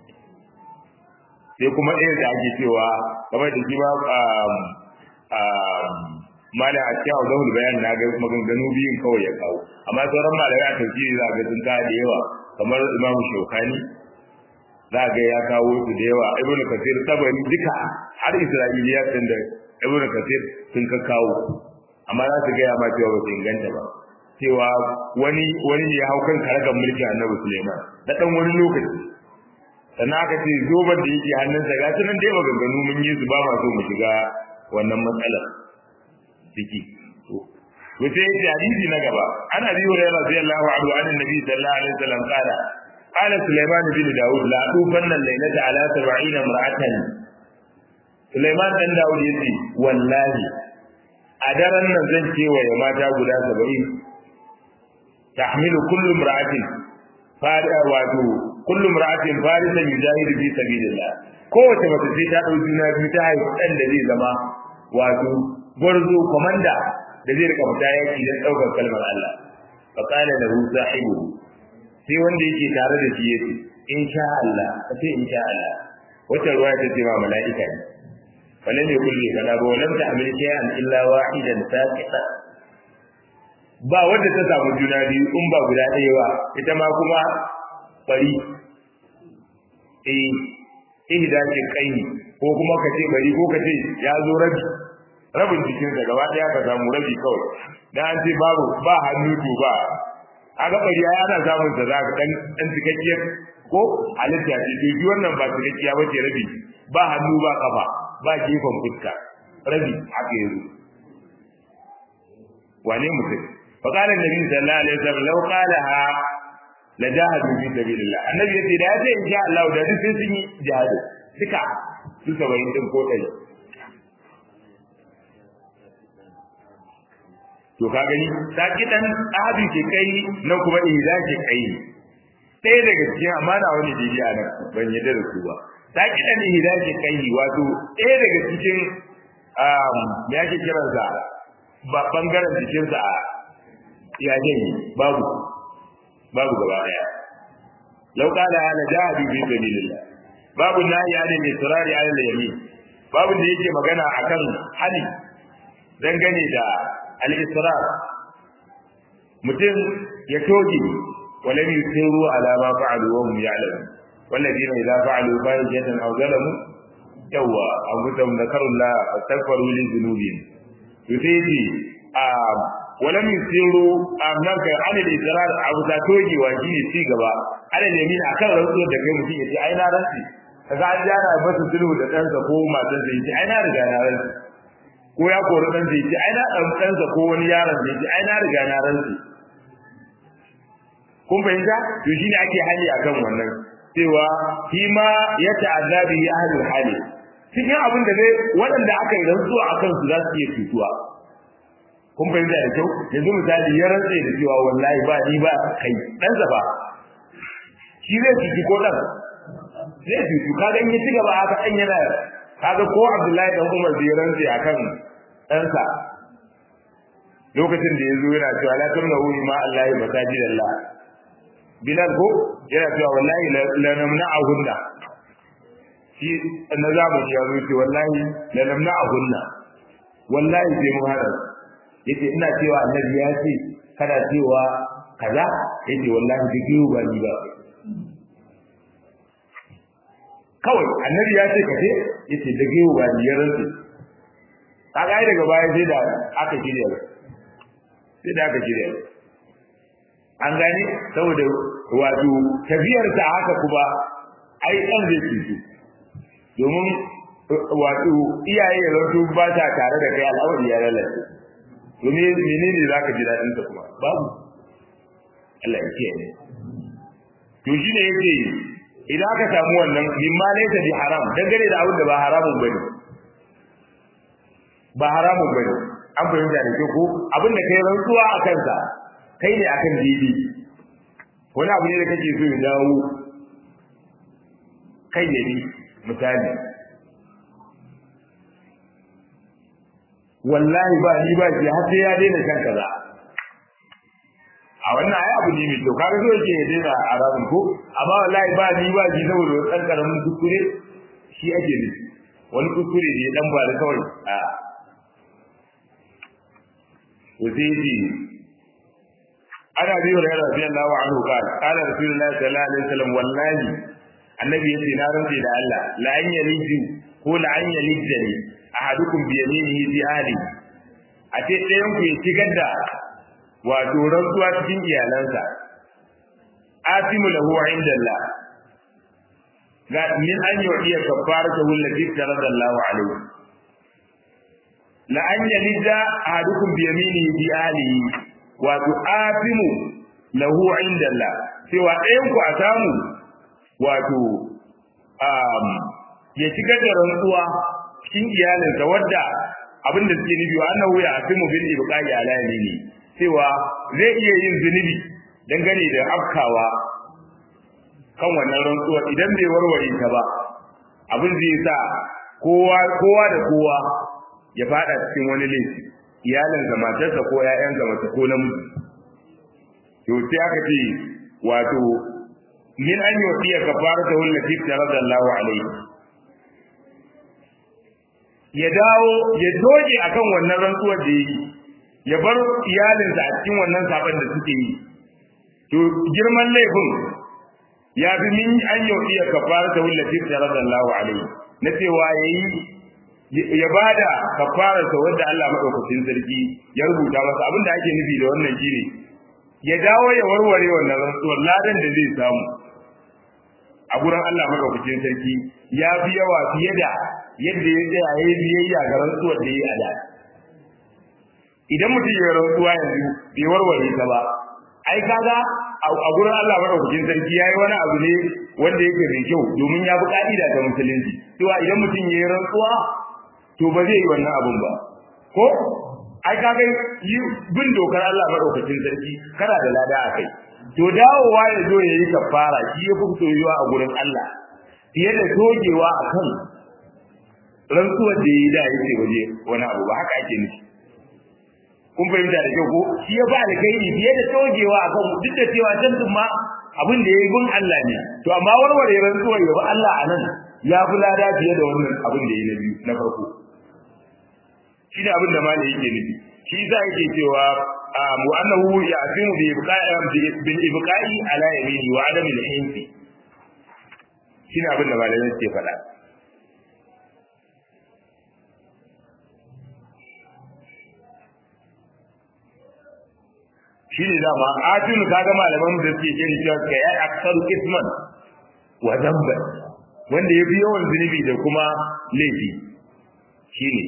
sai kuma ɗaya da ake cewa kamar da shi ba malam a cikin auzahul bayan na ga maganganu biyun kawai ya kawo amma sauran malamai a tafsiri za ga sun kawo da yawa kamar Imam Shawkani za ga ya kawo su da yawa Ibn Kathir Tabari duka har Isra'iliya din da Ibn Kathir sun ka kawo amma za su gaya ma cewa ba su inganta ba cewa wani ne ya hau kan karagar mulkin Annabi Sulaiman da dan wani lokaci sannan aka ce zoban da yake hannunsa ga sunan dai maganganu mun yi su ba ma so mu shiga wannan matsalar ciki to sai hadisi na gaba ana bi hurairah radiyallahu anhu anan nabi sallallahu alaihi wasallam qala sulaiman bin daud la tufanna laylata ala 70 imra'atan sulaiman dan daud yace wallahi a daren nan zan kewaye mata guda 70 tahmilu kullu imra'atin fada wato kullu imra'atin farisan yujahidu fi sabilillah kowace mace sai ta dau juna biyu ta haihu dan da zai zama wato gwarzo komanda da zai rika fita yaki don daukar kalmar Allah fa qala lahu sahibu sai wanda yake tare da shi yace insha Allah sai insha Allah wata ruwaya ta ce ma mala'ika ne falan ya kulli kana ba walam ta'mil shay'an illa wahidan saqita ba wanda ta samu juna biyu in ba guda ɗaya ba ita ma kuma bari ihda ce kai ko kuma ka ce bari ko ka ce ya zo rabin jikinsa gaba ɗaya ka samu rabi kawai dan an ce babu ba hannu to ba a ga bari ai ana samun sa zaka dan cikakkiyar ko halitta ce to ji wannan ba cikakkiya bace rabi ba hannu ba kafa ba gefen fuska rabi haka yazo wane mutum fa qala annabi sallallahu alaihi wasallam law qalaha la jahadu fi sabilillah annabi yace da yace insha Allah da duk sun yi jihad duka su 70 din ko dai to ka gani sakidan ahadi ke kai nan kuma ihda ke kai ɗaya daga cikin amana wani da ya nan ban yadda da su ba sakidan ihda ke kai wato ɗaya daga cikin me yake kiransa ba bangaren jikinsa ya janye babu gaba daya law qala ana jahadu fi sabilillah babu nahi an al-israri ala al-yamin babu da yake magana akan hali dangane da al-israr mutum ya toge walam yusiru ala ma fa'alu wa hum ya'lamun walladheena idha fa'alu fahishatan aw zalamu yawa anfusahum dhakarullah fastaghfiru li dhunubihim yusayti walam yusiru amnaka anil israr abu ta toge wa shine ci gaba ala yamin akan rantsuwar da kai mutum yace ai na rantsi kaga an jara basu sulhu da ɗansa ko matarsa yace ai na riga na rantsi ko ya kori ɗansa yace ai na ɗansa ko wani yaron da yace ai na riga na rantsi kun fahimta to shine ake hali akan wannan cewa shi ma ya ta'azzabi ahlul hali cikin abin da dai waɗanda aka yi rantsuwa akan su za su iya cutuwa kun fahimta da kyau yanzu misali ya rantsa da cewa wallahi ba ni ba kai dan ba shi zai cuci ko dan zai cuci kaga in ya ci gaba haka dan yana kaga ko Abdullahi dan Umar bai rantsa akan ɗansa lokacin da yazo yana cewa la tamna'u ma Allah masajidallah Bilal ko yana cewa wallahi la namna'ahunna shi annazamu ya zo ce wallahi la namna'ahunna wallahi sai mu hada yace ina cewa annabi ya ce kada cewa kaza yace wallahi dikiyu ba ni ba kawai annabi ya ce kace yace dikiyu ba ni ya rantsi kaga ai daga baya sai da aka shirya an gane saboda wato tafiyar ta haka kuma ai dan zai fito domin wato iyaye ya zanto ba ta tare da kai al'awari ya lalace domin menene zaka ji dadin ta kuma babu Allah ya kiyaye to shine yake idan aka samu wannan mimma laysa bi haram dangane da abin da ba haramun bane an fahimta da ke ko abin da kai rantsuwa a kansa kai ne akan didi wani abu ne da kake so ya dawo kai ne misali wallahi ba ni ba shi har sai ya daina shan kaza a wannan ai abu ne mai to kaga so yake ya daina arabin ko amma wallahi ba ni ba shi saboda dan karamin kuskure shi ake ne wani kuskure ne dan ba da kawai a wazidi ana biyo da radiyallahu anhu qala rasulullahi sallallahu alaihi wasallam wallahi annabi yace na rantsi da Allah la an yaliju ko la an yalijani ahadukum bi yaminihi fi ahli a ce ɗayan ku ya shigar da wato rantsuwa cikin iyalansa atimu lahu indallah ga min an yu'iya kafaratu allati taradallahu alaihi la an yalija ahadukum bi yaminihi fi ahli wato atimu lahu indallah cewa ɗayan ku a samu wato ya shigar da rantsuwa cikin iyalinsa wadda abin da suke nufi wa annahu ya asimu bil ibqa'i ala yamini cewa zai iya yin zunubi dangane da afkawa kan wannan rantsuwa idan bai warware ta ba abin zai sa kowa da kowa ya fada cikin wani laifi iyalinsa matarsa ko ƴaƴansa mace ko namiji to sai aka ce wato min an yuqiya kafaratu allati taradallahu alayhi ya dawo ya doge akan wannan rantsuwar da yi ya bar iyalinsa a cikin wannan saban da suke yi to girman laifin ya fi min an yuqiya kafaratu allati taradallahu alayhi na cewa yayi ya bada kafararsa wanda Allah madaukakin sarki ya rubuta masa abinda ake nufi da wannan shine ya dawo ya warware wannan rantsuwar ladan da zai samu a gurin Allah madaukakin sarki ya fi yawa fiye da yadda ya tsaya yayi biyayya ga rantsuwar da yayi a da idan mutum ya rantsuwa yanzu bai warware ta ba ai kaga a gurin Allah madaukakin sarki yayi wani abu ne wanda yake mai kyau domin ya bi ka'ida ta musulunci cewa idan mutum ya yi rantsuwa to ba zai yi wannan abun ba ko ai kaga yi bin dokar Allah madaukakin sarki kana da lada akai to dawowa ya zo yayi kafara shi ya fito yiwa a gurin Allah fiye da dogewa akan rantsuwar da yi da yake waje wani abu ba haka ake nufi kun fahimta da kyau ko shi ya ba alkhairi fiye da dogewa akan duk da cewa can ma abin da yayi gun Allah ne to amma warware rantsuwar ya ba Allah anan ya fi lada fiye da wannan abin da yayi na biyu na farko shi ne abin da malai yake nufi shi za yake cewa mu'annahu ya'zimu bil ibqa'i ala yamini wa adam al hinsi shi ne abin da malai yake faɗa shi ne dama atinu kaga malaman da suke kiri cewa ka ya aksaru isman wa dhanba wanda yafi yawan zunubi da kuma laifi shine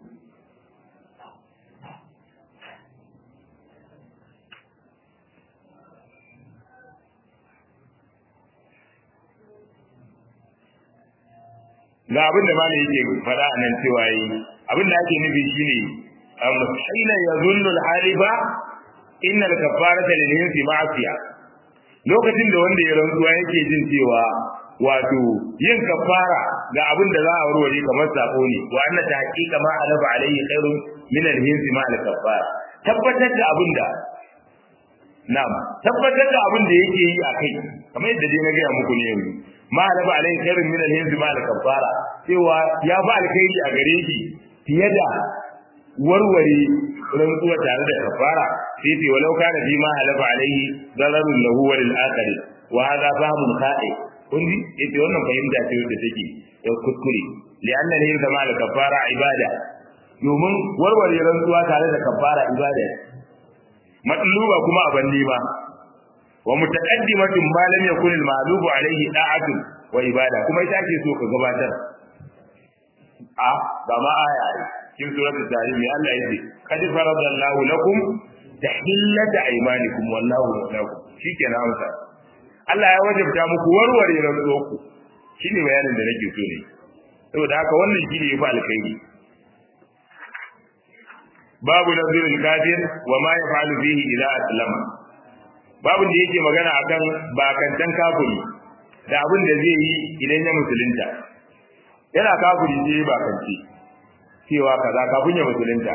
ga abin da malai yake fada a nan cewa yi abin da ake nufi shine hina yazunnu al-hariba inna al-kaffarata lil hinsi ma'asiya lokacin da wanda ya rantsuwa yake jin cewa wato yin kafara ga abin da za a warware kamar sako ne wa anna ta haqiqa ma alaba alayhi khairun min al-hinsi ma al-kaffara tabbatar da abin da na'am tabbatar da abin da yake yi akai kamar yadda dai na ga muku ne yanzu ma alaba alayhi khairun min al-hinsi ma al-kaffara cewa ya ba alkhairi a gare shi fiye da warware rantsuwa tare da kafara sai ce walau kana fi ma halafa alaihi dararun lahu wa lil akhir wa hadha fahmun khati kundi yace wannan fahimta ce wadda take da kuskure li'anna ne da mal kafara ibada domin warware rantsuwa tare da kafara ibada matluba kuma a bandi ma wa mutaqaddimatun ma lam yakun al ma'lubu alaihi da'atun wa ibada kuma ita ce so ka gabatar ba ma aya cikin suratul tahrim Allah yace qad faradallahu lakum tahillata aymanikum wallahu mawlakum shikenan amsa Allah ya wajabta muku warware rantsuwarku shine bayanin da nake so ne saboda haka wannan shine yafi alkhairi babu nazirul kafir wa ma yafalu bihi idza aslama babu da yake magana akan bakantan kafiri da abin da zai yi idan ya musulunta yana kafiri sai bakanci cewa kaza kafin ya musulunta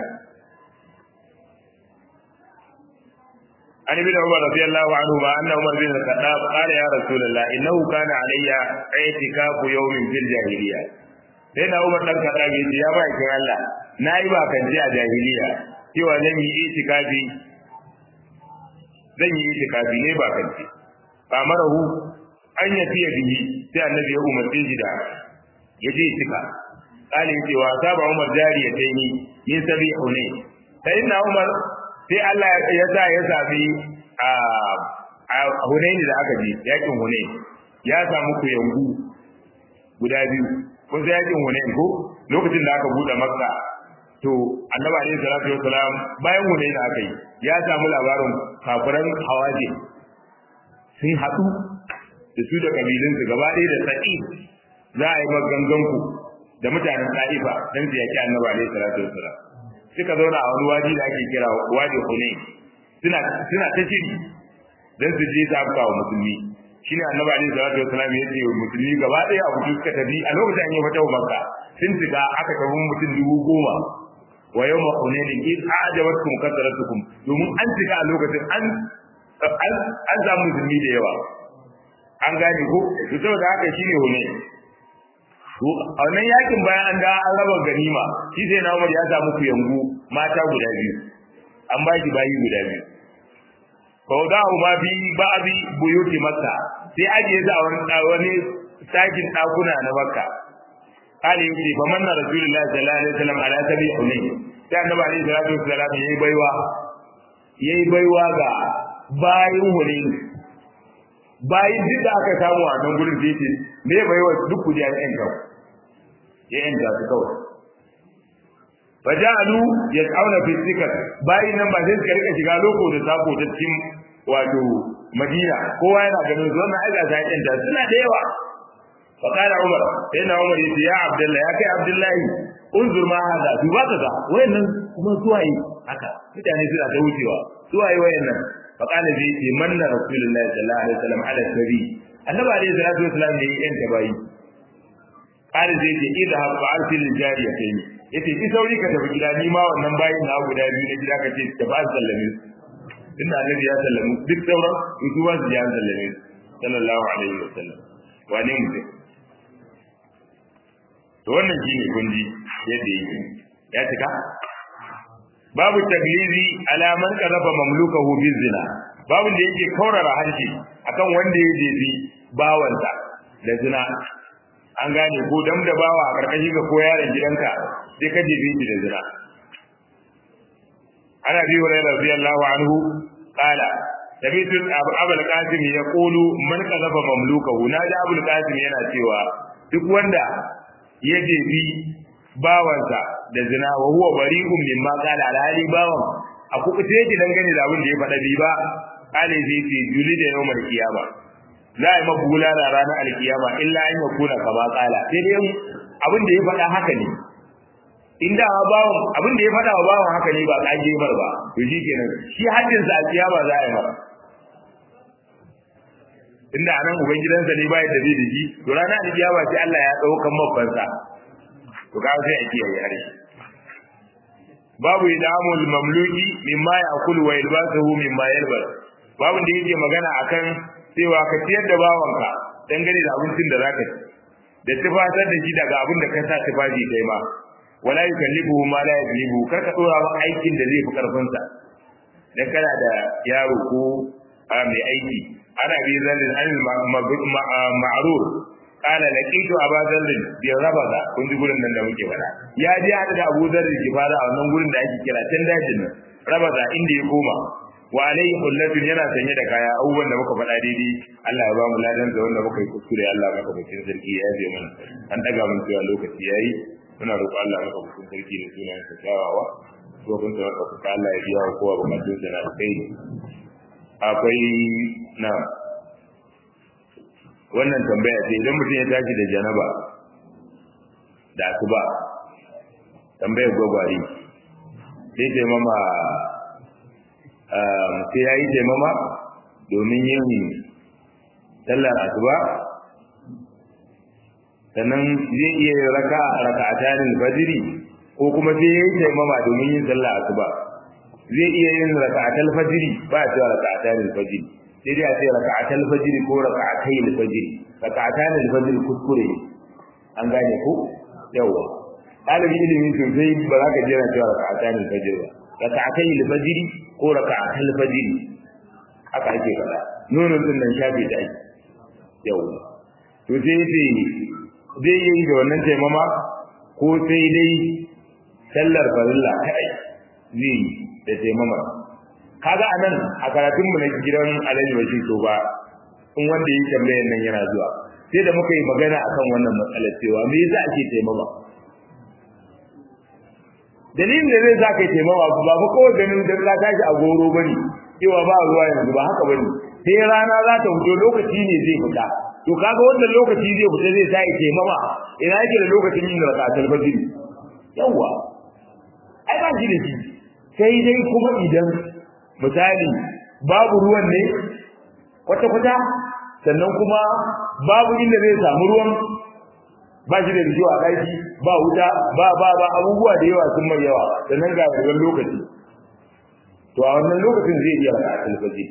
an ibn Umar radiyallahu anhu ma anna Umar bin al-Khattab qala ya Rasulullah innahu kana alayya i'tikafu yawmin fil jahiliya sai na Umar dan Khattab yace ya bai kin Allah nayi ba kan ji a jahiliya cewa zan yi itikafi ne ba kan ji amarahu an yafiya bihi sai annabi ya umarce shi da yaje itika kale cewa saba Umar jariya dai ni min sabi hunay sai na Umar sai Allah ya sa ya sabi a Hunayn da aka ji yakin Hunayn ya samu ku yangu guda biyu kun sai yakin Hunayn ko lokacin da aka bude Makka to Annabi alaihi salatu wassalam bayan Hunayn aka yi ya samu labarin kafiran Hawazin sun haɗu da su da kabilunsu gaba ɗaya da Sa'id za a yi maganganku da mutanen Taifa dan su yaki Annabi alaihi salatu wassalam suka zauna a wani waji da ake kira wadi Hunayn suna ta shiri dan su je ta afka wa musulmi shine Annabi alaihi salatu wassalam ya ce musulmi gaba ɗaya abu suka tafi a lokacin an yi fata Makka sun shiga aka tafi mutum 10,000 wa yawma Hunayn id a'jabatkum kasratukum domin an shiga a lokacin an samu musulmi da yawa an gane ko to saboda haka shine Hunayn to a wannan yakin bayan an da an raba ganima shi sai na Umar ya samu kuyangu mata guda biyu an ba shi bayi guda biyu fa wadahu ma bi ba'di buyuti Makka sai aje za wani sakin dakuna na Makka kale yake fa manna Rasulullahi sallallahu alaihi wasallam ala tabi Hunayn sai Annabi alaihi salatu wasallam yayi baiwa ga bayin Hunayn bayin duk da aka samu a nan gurin da yake me baiwa duk kuje an yanka ya yanka su kawai fajalu yas'auna fi sikar bayin nan ba sai suka rika shiga loko da sako ta cikin wato Madina kowa yana ganin su wannan aika ta yanka suna da yawa fa qala umar sayyidina umar yace ya abdullahi ya kai abdullahi unzur ma hada duba kaga wayannan kuma suwaye haka mutane suna ta wucewa suwaye wayannan fa qala zai ce manna rasulullahi sallallahu alaihi wasallam ala sabi annabi alaihi salatu wasallam ne yan tabayi qala zai ce idha fa'altil jariyatayn yace ki sauri ka tafi gida ni ma wannan bayin na guda biyu na gida kace ta ba sallame inda annabi ya sallamu duk sauran su ba su ya sallame sallallahu alaihi wasallam wane mutum to wannan shine kunji yadda yake ya tuka babu taglizi ala man qadafa mamlukahu bizina babu da yake kaurara harshe akan wanda ya jefi bawansa da zina an gane ko dam da bawa a karkashi ga ko yaron gidanka sai ka jefe shi da zina ana bi hurairah radiyallahu anhu qala tabitu abul qasim yaqulu man qadafa mamlukahu naji abul qasim yana cewa duk wanda ya jefi bawansa da zina wa huwa bari'un mimma qala alhali bawan a kuɓuce yake dangane da abin da ya faɗa bi ba kale zai ce juli da yawmal qiyama za a yi mabula da ranar alkiyama illa an ya kuna kama kala sai dai abin da ya faɗa haka ne inda bawan abin da ya faɗa wa bawan haka ne ba kage mar ba to shi kenan shi haddin sa a kiyama za a yi mara inda anan ubangidansa ne ba ya da zai da shi to ranar alkiyama sai Allah ya daukan mabbansa to ka sai a kiyaye harshe babu idamul mamluki mimma ya'kulu wa yalbasuhu mimma yalbas babu da yake magana akan cewa ka ciyar da bawanka dangane da abincin da zaka ci da tufatar da shi daga abin da ka sa tufafi kai ma wala yukallibuhu ma la yaglibu kar ka dora ba aikin da zai fi karfin sa dan kana da yaro ko mai aiki ana bi zalin ma'rur kana laqitu aba zallin bi rabaza kun ji gurin nan da muke fada ya je hada da Abu Dharr ki fara a wannan gurin da ake kira can dajin nan rabaza inda ya koma wa alayhi kullatun yana sanye da kaya abubuwan da muka faɗa daidai Allah ya ba mu ladan da wanda muka yi kuskure Allah maka bacin sarki ya yaje mana an daga mun cewa lokaci yayi muna roƙo Allah maka bacin sarki da sunan sa tawawa ko kun ta ka Allah ya biya kowa bukatun sa na kai akwai na wannan tambaya ce idan mutum ya tashi da janaba da asuba tambayar gwagwari sai taimama sai ya yi taimama domin yin sallar asuba sannan zai iya raka'atanin fajiri ko kuma sai ya yi taimama domin yin sallar asuba zai iya yin raka'atal fajiri ba a cewa raka'atanin fajiri sai dai a ce raka'atal fajiri ko raka'atayil fajiri raka'atanin fajiri kuskure an gane ko yawa ɗalibin ilimin sosai ba za ka jera cewa raka'atanin fajiri ba raka'atayil fajiri ko raka'atal fajiri haka ake faɗa nonon din nan shafe ta ake yawa to sai zai yi da wannan taimama ko sai dai sallar farilla kai zai yi da taimama kaga anan a karatun mu na gidan Alhaji Bashir to ba in wanda yake tambayar nan yana zuwa sai da muka yi magana akan wannan matsalar cewa me yasa ake taimama dalilin da zai zaka taimama ba ba kawai ganin da za ka ji a goro bane cewa ba ruwa yanzu ba haka bane sai rana za ta fito lokaci ne zai fita to kaga wannan lokaci zai fita zai sai taimama ina yake da lokacin yin rak'atul fajr yawa ai ba shi da shi sai dai kuma idan misali babu ruwan ne kwata-kwata sannan kuma babu inda zai samu ruwan ba shi da rijiyo a ɗaki ba wuta ba abubuwa da yawa sun mai yawa sannan ga wannan lokaci to a wannan lokacin zai iya raka alfaji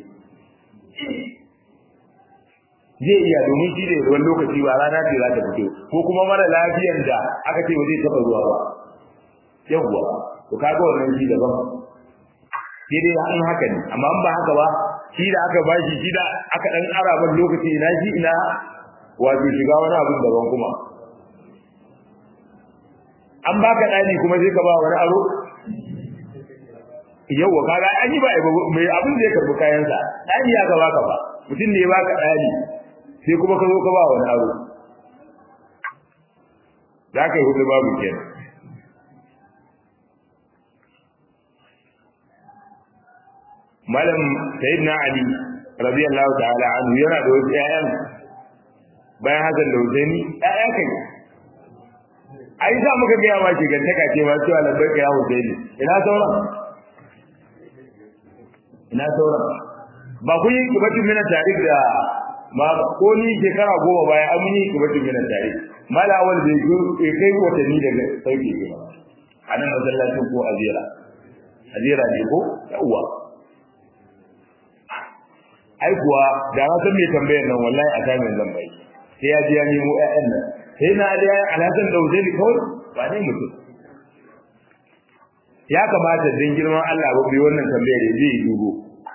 zai iya domin shi da ruwan lokaci ba rana ce za ta fito ko kuma mara lafiyan da aka ce ba zai taɓa ruwa ba yawwa to kaga wannan shi daban sai dai an haka ne amma an ba haka ba shi da aka bashi shi da aka dan ara ban lokaci ina shi ina wato shiga wani abin daban kuma an baka dani kuma sai ka ba wani aro yawa kaga an yi ba mai abin da ya karbi kayan sa dani ya ga baka ba mutum ne ya baka dani sai kuma ka zo ka ba wani aro za ka yi hudu babu kenan malam sayyidina ali radiyallahu ta'ala anhu yana da wasu ƴaƴan bayan Hassan da Husaini ƴaƴa kai ai za muka ga yawa ke gantaka ce ma cewa labbaika ya Husaini ina sauran ba kun yi kibatun mina tarikh da ma ko ni shekara 10 baya an yi kibatun mina tarikh mala awal bai kai watanni daga sauke ke ba anan masallacin ko azira ne ko yawa ai kuwa da na san me tambayar nan wallahi a tamin zan bai sai ya ji ya nemo ƴaƴan nan sai na da alhassan daude ne kawai ba ne mutum ya kamata din girman Allah ba bai wannan tambayar da zai dubo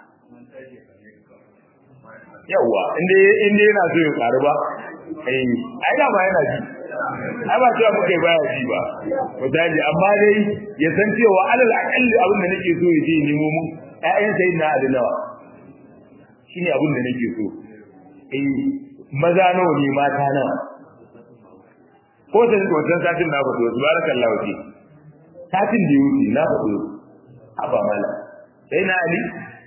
yawa inda yana so ya karu ba ai da ba yana ji ai ba cewa muke baya ji ba misali amma dai ya san cewa alal aqalli abin da nake so ya je nemo mun ƴaƴan sayyidina Ali nawa shine abin da nake so maza nawa ne mata nawa ko da wannan satin na fado subhanallahi wa satin da yuti na fado haba mala sayyidina Ali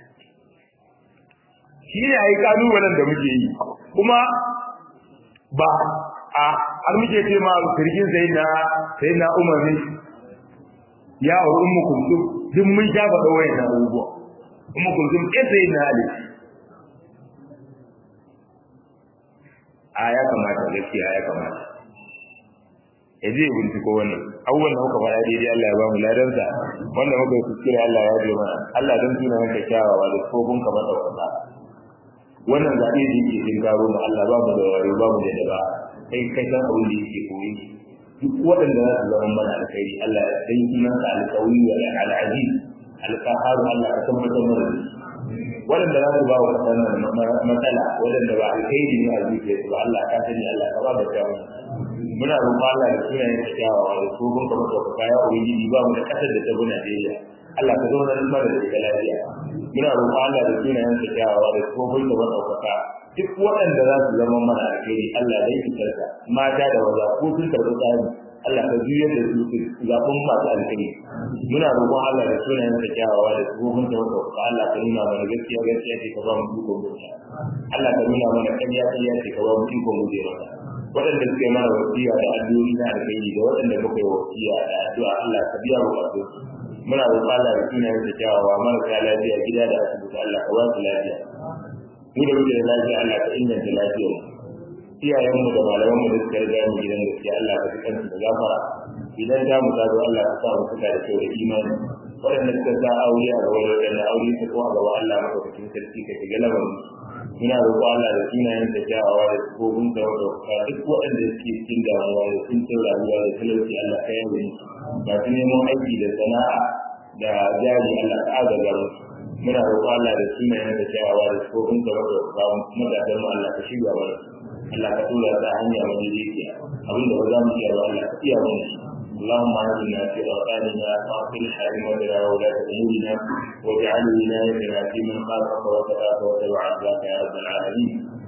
shi ne ai kalubalen da muke yi kuma ba har muke ce ma kirgin sayyidina Umar ne ya wa ummu kulsum duk mun ja ba dawai na abubuwa ummu kulsum ke sayyidina Ali ya kamata gaskiya ya kamata yaje binciko wannan awwal da muka fara daidai Allah ya ba mu ladansa wanda muka yi kuskure Allah ya ji mana Allah dan tuna maka kyawawa da kofin ka mata wata wannan zabe da yake cikin garo mu Allah ba mu da wari ba mu da daba kai san abin da yake koyi duk waɗanda za su zama mana alkhairi Allah ya dan sunan sa alqawi wa al-aziz al-qahhar Allah ya tabbatar mana waɗanda za su ba wa kasanar matsala waɗanda ba alkhairi ne a zuciya su ba Allah ka sani Allah ka ba da kyawu muna roƙon Allah da sunayen da kyawawa da tsohon kamar da kaya ubangiji ba mu da kasar da ta bi Najeriya Allah ka zauna da mara da lafiya muna roƙon Allah da sunayen da kyawawa da tsohon da madaukaka duk waɗanda za su zama mana alkhairi Allah dai fitarka mata da maza ko sun karɓi tsari Allah ka juyar da su zaɓin masu alkhairi muna roƙon Allah da sunayen da kyawawa da tsohon da madaukaka Allah ka nuna mana gaskiya ce ka ba mu ikon mutunta Allah ka nuna mana ƙarya ce ka ba mu ikon mutunta waɗanda suke mana wasiya da addu'o'i na alkhairi da waɗanda muka yi wasiya da addu'a Allah ka biya bukatu muna roƙon Allah da sunayen da kyawawa marasa lafiya gida da asibiti Allah ka ba su lafiya mu da muke da lafiya Allah ka inganta lafiyar iyayenmu da malamanmu da suka riga mu gidan gaskiya Allah ka tukan su da gafara idan ta mu ta zo Allah ka sa mu fita da kyau da imani waɗanda suka sa aure a gaba da waɗanda aure su ko a gaba Allah maka cikin sarki ka shiga lamarin muna roƙo Allah da sunayen da kyawawa da tsofin da wadda duk waɗanda suke cikin damuwa da sun cin rayuwa da talauci Allah ka yawo ni ba su neman aiki da sana'a da jari Allah ka agaza musu muna roƙo Allah da sunayen da kyawawa da tsofin da wadda matasan mu Allah ka shiga mana Allah ka tura ta hanya madaidaiciya abinda ba za mu iya ba Allah ka iya mana shi اللهم اهدنا في اوطاننا واصلح ائمتنا وولاة امورنا واجعل ولايتنا في من خافك وتقاك وتبع عذابك يا رب العالمين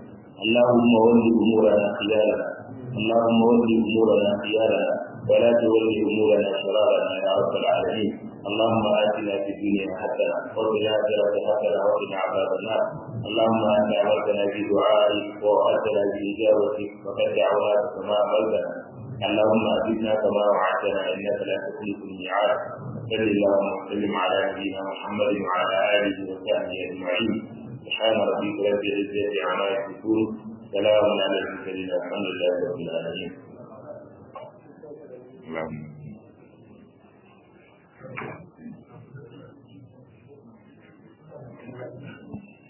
اللهم ول امورنا خيارنا اللهم ول امورنا خيارنا ولا تول امورنا شرارنا يا رب العالمين اللهم اتنا في الدنيا حسنه وفي الاخره حسنه وقنا عذاب النار اللهم انت امرتنا بدعائك ووعدتنا باجابتك وقد دعوناك كما امرتنا اللهم اجبنا كما وعدتنا انك لا تخلف الميعاد صل اللهم وسلم على نبينا محمد وعلى اله وصحبه اجمعين سبحان ربك رب العزه عما يصفون سلام على المرسلين الحمد لله رب العالمين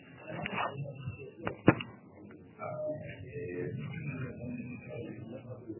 اللهم